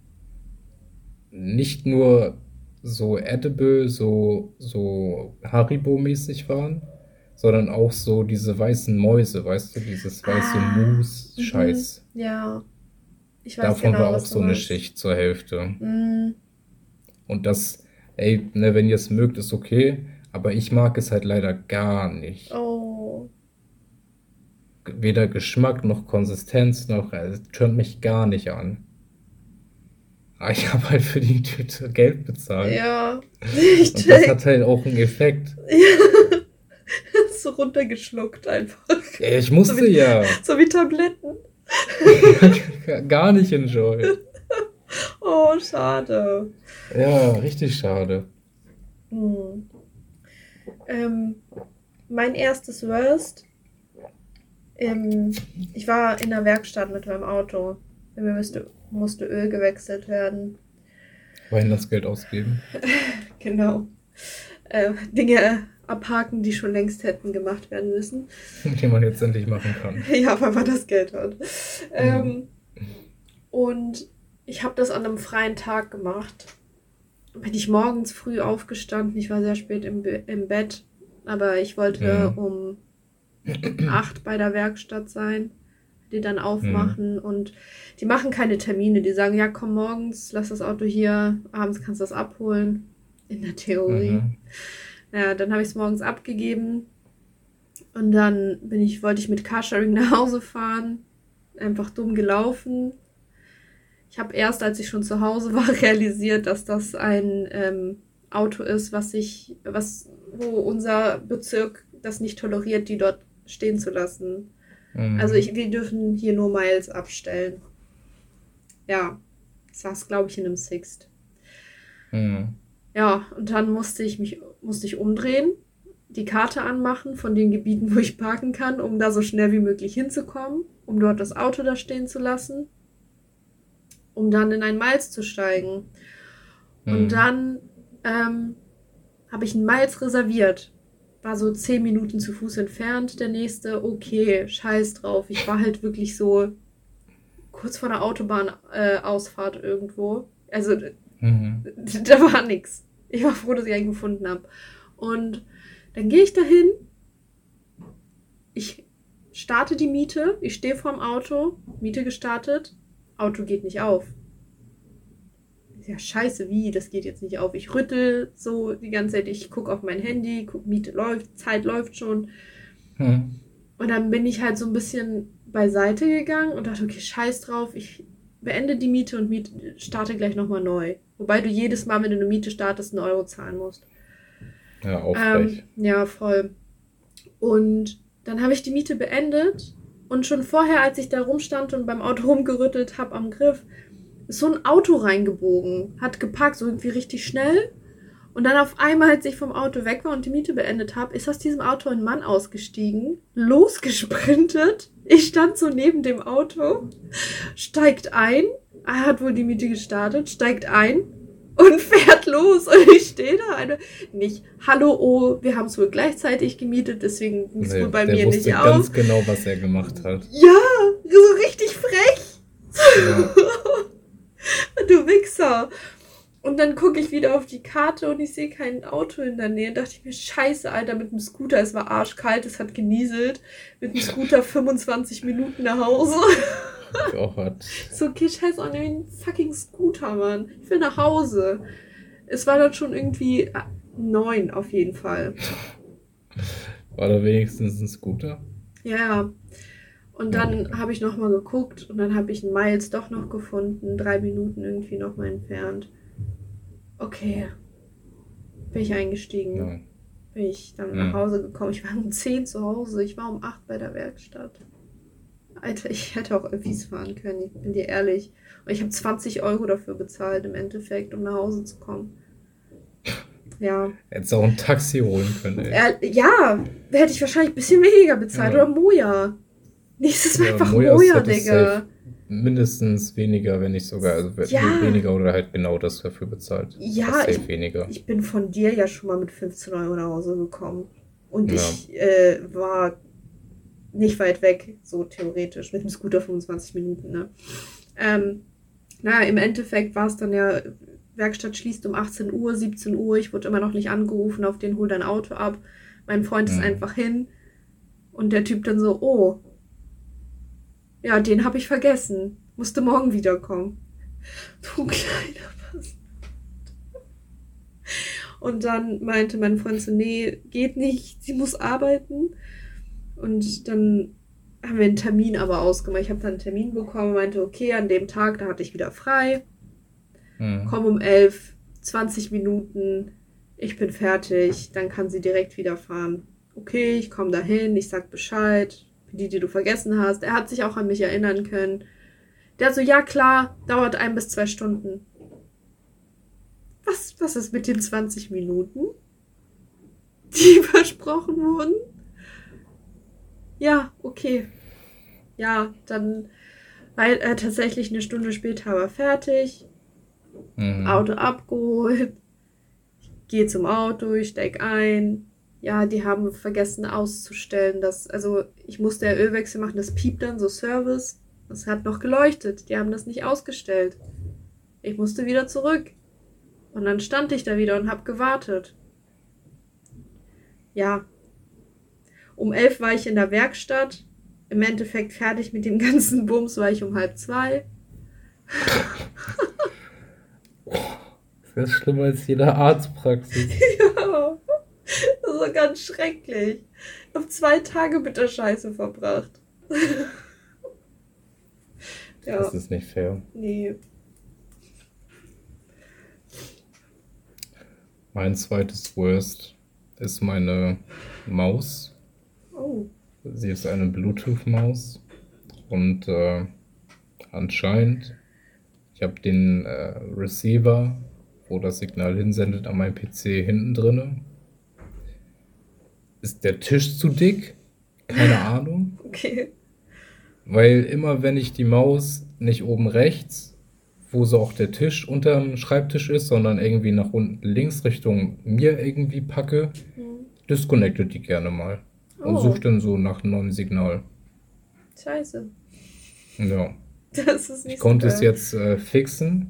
nicht nur so edible, so Haribo-mäßig waren, sondern auch so diese weißen Mäuse, weißt du, dieses weiße Mousse-Scheiß. Ja. Ich weiß Davon genau, war auch was du so eine meinst. Schicht zur Hälfte. Und das, ey, ne, wenn ihr es mögt, ist okay, aber ich mag es halt leider gar nicht. Oh. Weder Geschmack noch Konsistenz noch, es tönt mich gar nicht an. Aber ich habe halt für die Tüte Geld bezahlt. Ja. Und das hat halt auch einen Effekt. So runtergeschluckt einfach. Ja, ich musste ja. So wie Tabletten. Gar nicht enjoy. Oh, schade. Ja, richtig schade. Mein erstes Worst. Ich war in der Werkstatt mit meinem Auto. Mir musste Öl gewechselt werden. Wohin das Geld ausgeben? Genau. Dinge abhaken, die schon längst hätten gemacht werden müssen. Die man jetzt endlich machen kann. Ja, weil man das Geld hat. Und ich habe das an einem freien Tag gemacht. Bin ich morgens früh aufgestanden. Ich war sehr spät im Bett. Aber ich wollte um 8 bei der Werkstatt sein. Die dann aufmachen. Und die machen keine Termine. Die sagen, ja, komm morgens, lass das Auto hier. Abends kannst du das abholen. in der Theorie. Mhm. Ja, dann habe ich es morgens abgegeben und dann wollte ich mit Carsharing nach Hause fahren. Einfach dumm gelaufen. Ich habe erst, als ich schon zu Hause war, realisiert, dass das ein Auto ist, wo unser Bezirk das nicht toleriert, die dort stehen zu lassen. Also wir dürfen hier nur Miles abstellen. Ja, das saß, glaube ich, in einem Sixt. Mhm. Ja, und dann musste ich umdrehen, die Karte anmachen von den Gebieten, wo ich parken kann, um da so schnell wie möglich hinzukommen, um dort das Auto da stehen zu lassen, um dann in ein Miles zu steigen. Und dann habe ich einen Miles reserviert. War so 10 Minuten zu Fuß entfernt, der nächste. Okay, scheiß drauf. Ich war halt wirklich so kurz vor der Autobahnausfahrt irgendwo. Also, da war nix. Ich war froh, dass ich einen gefunden habe. Und dann gehe ich dahin. Ich starte die Miete. Ich stehe vorm Auto. Miete gestartet. Auto geht nicht auf. Ja, scheiße, wie? Das geht jetzt nicht auf. Ich rüttel so die ganze Zeit. Ich gucke auf mein Handy. Miete läuft. Zeit läuft schon. Und dann bin ich halt so ein bisschen beiseite gegangen und dachte, okay, scheiß drauf. Ich beende die Miete und starte gleich nochmal neu. Wobei du jedes Mal, wenn du eine Miete startest, 1 Euro zahlen musst. Ja, auch frech. Ja, voll. Und dann habe ich die Miete beendet und schon vorher, als ich da rumstand und beim Auto rumgerüttelt habe am Griff, ist so ein Auto reingebogen, hat geparkt, so irgendwie richtig schnell. Und dann auf einmal, als ich vom Auto weg war und die Miete beendet habe, ist aus diesem Auto ein Mann ausgestiegen, losgesprintet. Ich stand so neben dem Auto, steigt ein, er hat wohl die Miete gestartet, steigt ein und fährt los. Und ich stehe da, nicht, hallo, oh, wir haben es wohl gleichzeitig gemietet, deswegen ging es wohl bei mir nicht auf. Der wusste ganz genau, was er gemacht hat. Ja, so richtig frech. Ja. Du Wichser. Und dann gucke ich wieder auf die Karte und ich sehe kein Auto in der Nähe. Dachte ich mir, scheiße, Alter, mit dem Scooter, es war arschkalt, es hat genieselt. Mit dem Scooter 25 Minuten nach Hause. Gott. So, okay, scheiße, auch nicht ein fucking Scooter, Mann. Ich will nach Hause. Es war dann schon irgendwie 9 auf jeden Fall. War da wenigstens ein Scooter? Ja. Und dann habe ich nochmal geguckt und dann habe ich einen Miles doch noch gefunden. 3 Minuten irgendwie nochmal entfernt. Okay. Bin ich eingestiegen. Ja. Bin ich dann nach Hause gekommen. Ich war um 10 zu Hause. Ich war um 8 bei der Werkstatt. Alter, ich hätte auch Öffis fahren können. Ich bin dir ehrlich. Und ich habe 20 Euro dafür bezahlt im Endeffekt, um nach Hause zu kommen. Ja. Hättest auch ein Taxi holen können, ey. Ja, hätte ich wahrscheinlich ein bisschen weniger bezahlt. Ja. Oder Moja. Nächstes Mal einfach Mojas Moja, hätte Digga. Mindestens weniger, wenn nicht sogar, also weniger oder halt genau das dafür bezahlt. Ja, weniger. Ich bin von dir ja schon mal mit 15 Euro nach Hause gekommen. Und ich war nicht weit weg, so theoretisch, mit dem Scooter 25 Minuten, ne? Naja, im Endeffekt war es dann ja, Werkstatt schließt um 18 Uhr, 17 Uhr, ich wurde immer noch nicht angerufen, auf den hol dein Auto ab. Mein Freund ist einfach hin und der Typ dann so, oh, ja, den habe ich vergessen. Musste morgen wiederkommen. Du kleiner Bastard. Und dann meinte mein Freund so, nee, geht nicht, sie muss arbeiten. Und dann haben wir einen Termin aber ausgemacht. Ich habe dann einen Termin bekommen, meinte, okay, an dem Tag, da hatte ich wieder frei. Komm um 11, 20 Minuten, ich bin fertig, dann kann sie direkt wieder fahren. Okay, ich komme dahin, ich sag Bescheid. Für die du vergessen hast. Er hat sich auch an mich erinnern können. Der hat so, ja klar, dauert 1 bis 2 Stunden. Was ist mit den 20 Minuten, die versprochen wurden? Ja, okay. Ja, dann, weil er tatsächlich 1 Stunde später war fertig. Auto abgeholt. Ich gehe zum Auto, ich steig ein. Ja, die haben vergessen auszustellen, also ich musste ja Ölwechsel machen, das piept dann, so Service. Das hat noch geleuchtet, die haben das nicht ausgestellt. Ich musste wieder zurück. Und dann stand ich da wieder und habe gewartet. Ja. Um 11 war ich in der Werkstatt. Im Endeffekt fertig mit dem ganzen Bums war ich um 1:30. Das ist schlimmer als jede Arztpraxis. Ja, das war ganz schrecklich. Ich habe 2 Tage mit der Scheiße verbracht. Ja, Das ist nicht fair. nee. Mein zweites Worst ist meine Maus. Oh, Sie ist eine Bluetooth-Maus und anscheinend, ich habe den Receiver, wo das Signal hinsendet, an meinem PC hinten drinne. Ist der Tisch zu dick? Keine Ahnung. okay. Weil immer wenn ich die Maus nicht oben rechts, wo so auch der Tisch unterm Schreibtisch ist, sondern irgendwie nach unten links Richtung mir irgendwie packe, Hm. disconnectet die gerne mal. Und Oh, sucht dann so nach einem neuen Signal. scheiße. Ja. Das ist Ich nicht so konnte es geil. jetzt fixen,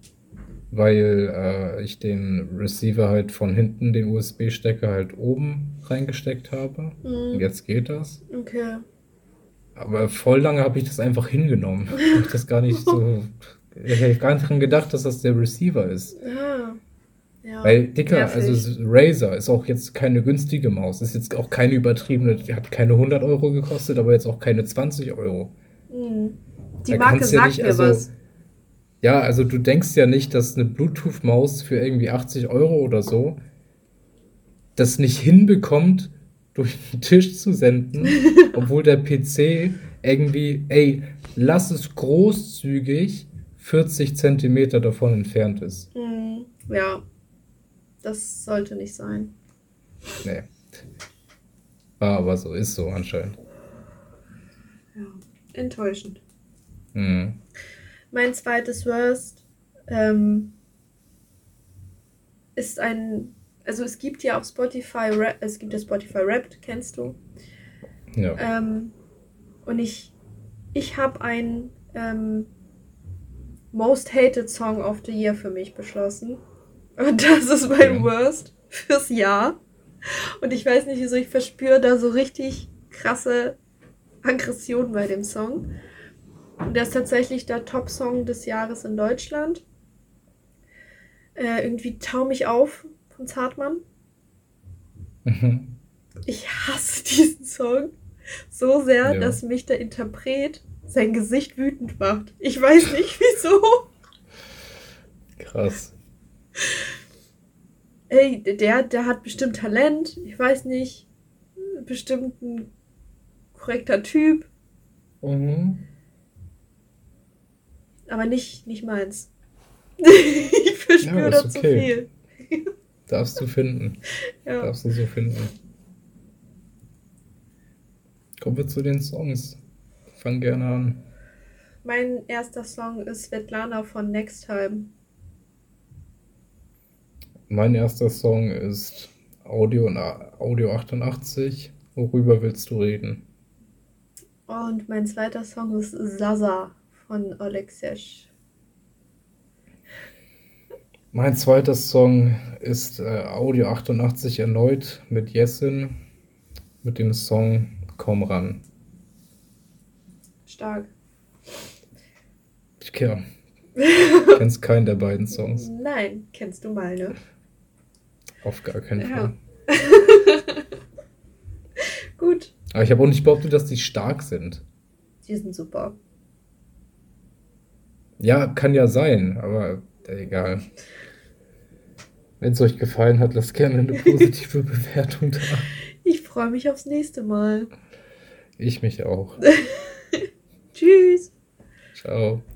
weil ich den Receiver halt von hinten, den USB-Stecker halt oben reingesteckt habe. Und Hm. jetzt geht das. Okay. Aber voll lange habe ich das einfach hingenommen. Weil ich das gar nicht so. Ich habe gar nicht dran gedacht, dass das der Receiver ist. Ah, ja, Weil, Dicker, also nervig. Razer ist auch jetzt keine günstige Maus. Ist jetzt auch keine übertriebene. Die hat keine 100 Euro gekostet, aber jetzt auch keine 20 Euro. Hm. Die Da Marke kannst du ja sagt nicht, mir also. was. Ja, also du denkst ja nicht, dass eine Bluetooth-Maus für irgendwie 80 Euro oder so das nicht hinbekommt, durch den Tisch zu senden, obwohl der PC irgendwie, ey, lass es großzügig 40 Zentimeter davon entfernt ist. Hm. Ja, das sollte nicht sein. Nee. War aber so, ist so anscheinend. Ja, enttäuschend. Mhm. Mein zweites Worst ist also es gibt ja auf Spotify, es gibt ja Spotify Wrapped, kennst du? Ja. Und ich habe einen Most Hated Song of the Year für mich beschlossen. Und das ist mein Okay. Worst fürs Jahr. Und ich weiß nicht wieso, ich verspüre da so richtig krasse Aggression bei dem Song. Und der ist tatsächlich der Top-Song des Jahres in Deutschland. Irgendwie Tau mich auf von Zartmann. Mhm. Ich hasse diesen Song so sehr, Ja. dass mich der Interpret sein Gesicht wütend macht. Ich weiß nicht wieso. Krass. Ey, der hat bestimmt Talent. Ich weiß nicht. Bestimmt ein korrekter Typ. Mhm. Aber nicht meins. Ich verspüre Ja, ist da zu okay. viel. Darfst du finden. Ja. Darfst du so finden. Kommen wir zu den Songs. Fang gerne an. Mein erster Song ist Svetlana von Next Time. Mein erster Song ist Audio 88. Worüber willst du reden? Und mein zweiter Song ist Zaza von Alexej. Mein zweiter Song ist Audio 88 erneut mit Jessin mit dem Song Komm ran. Stark. Tja, kennst keinen der beiden Songs. Nein, kennst du meine? Auf gar keinen Ja. Fall. Gut, Aber ich habe auch nicht behauptet, dass die stark sind. die sind super. Ja, kann ja sein, aber egal. Wenn es euch gefallen hat, lasst gerne eine positive Bewertung da. Ich freue mich aufs nächste Mal. Ich mich auch. Tschüss. Ciao.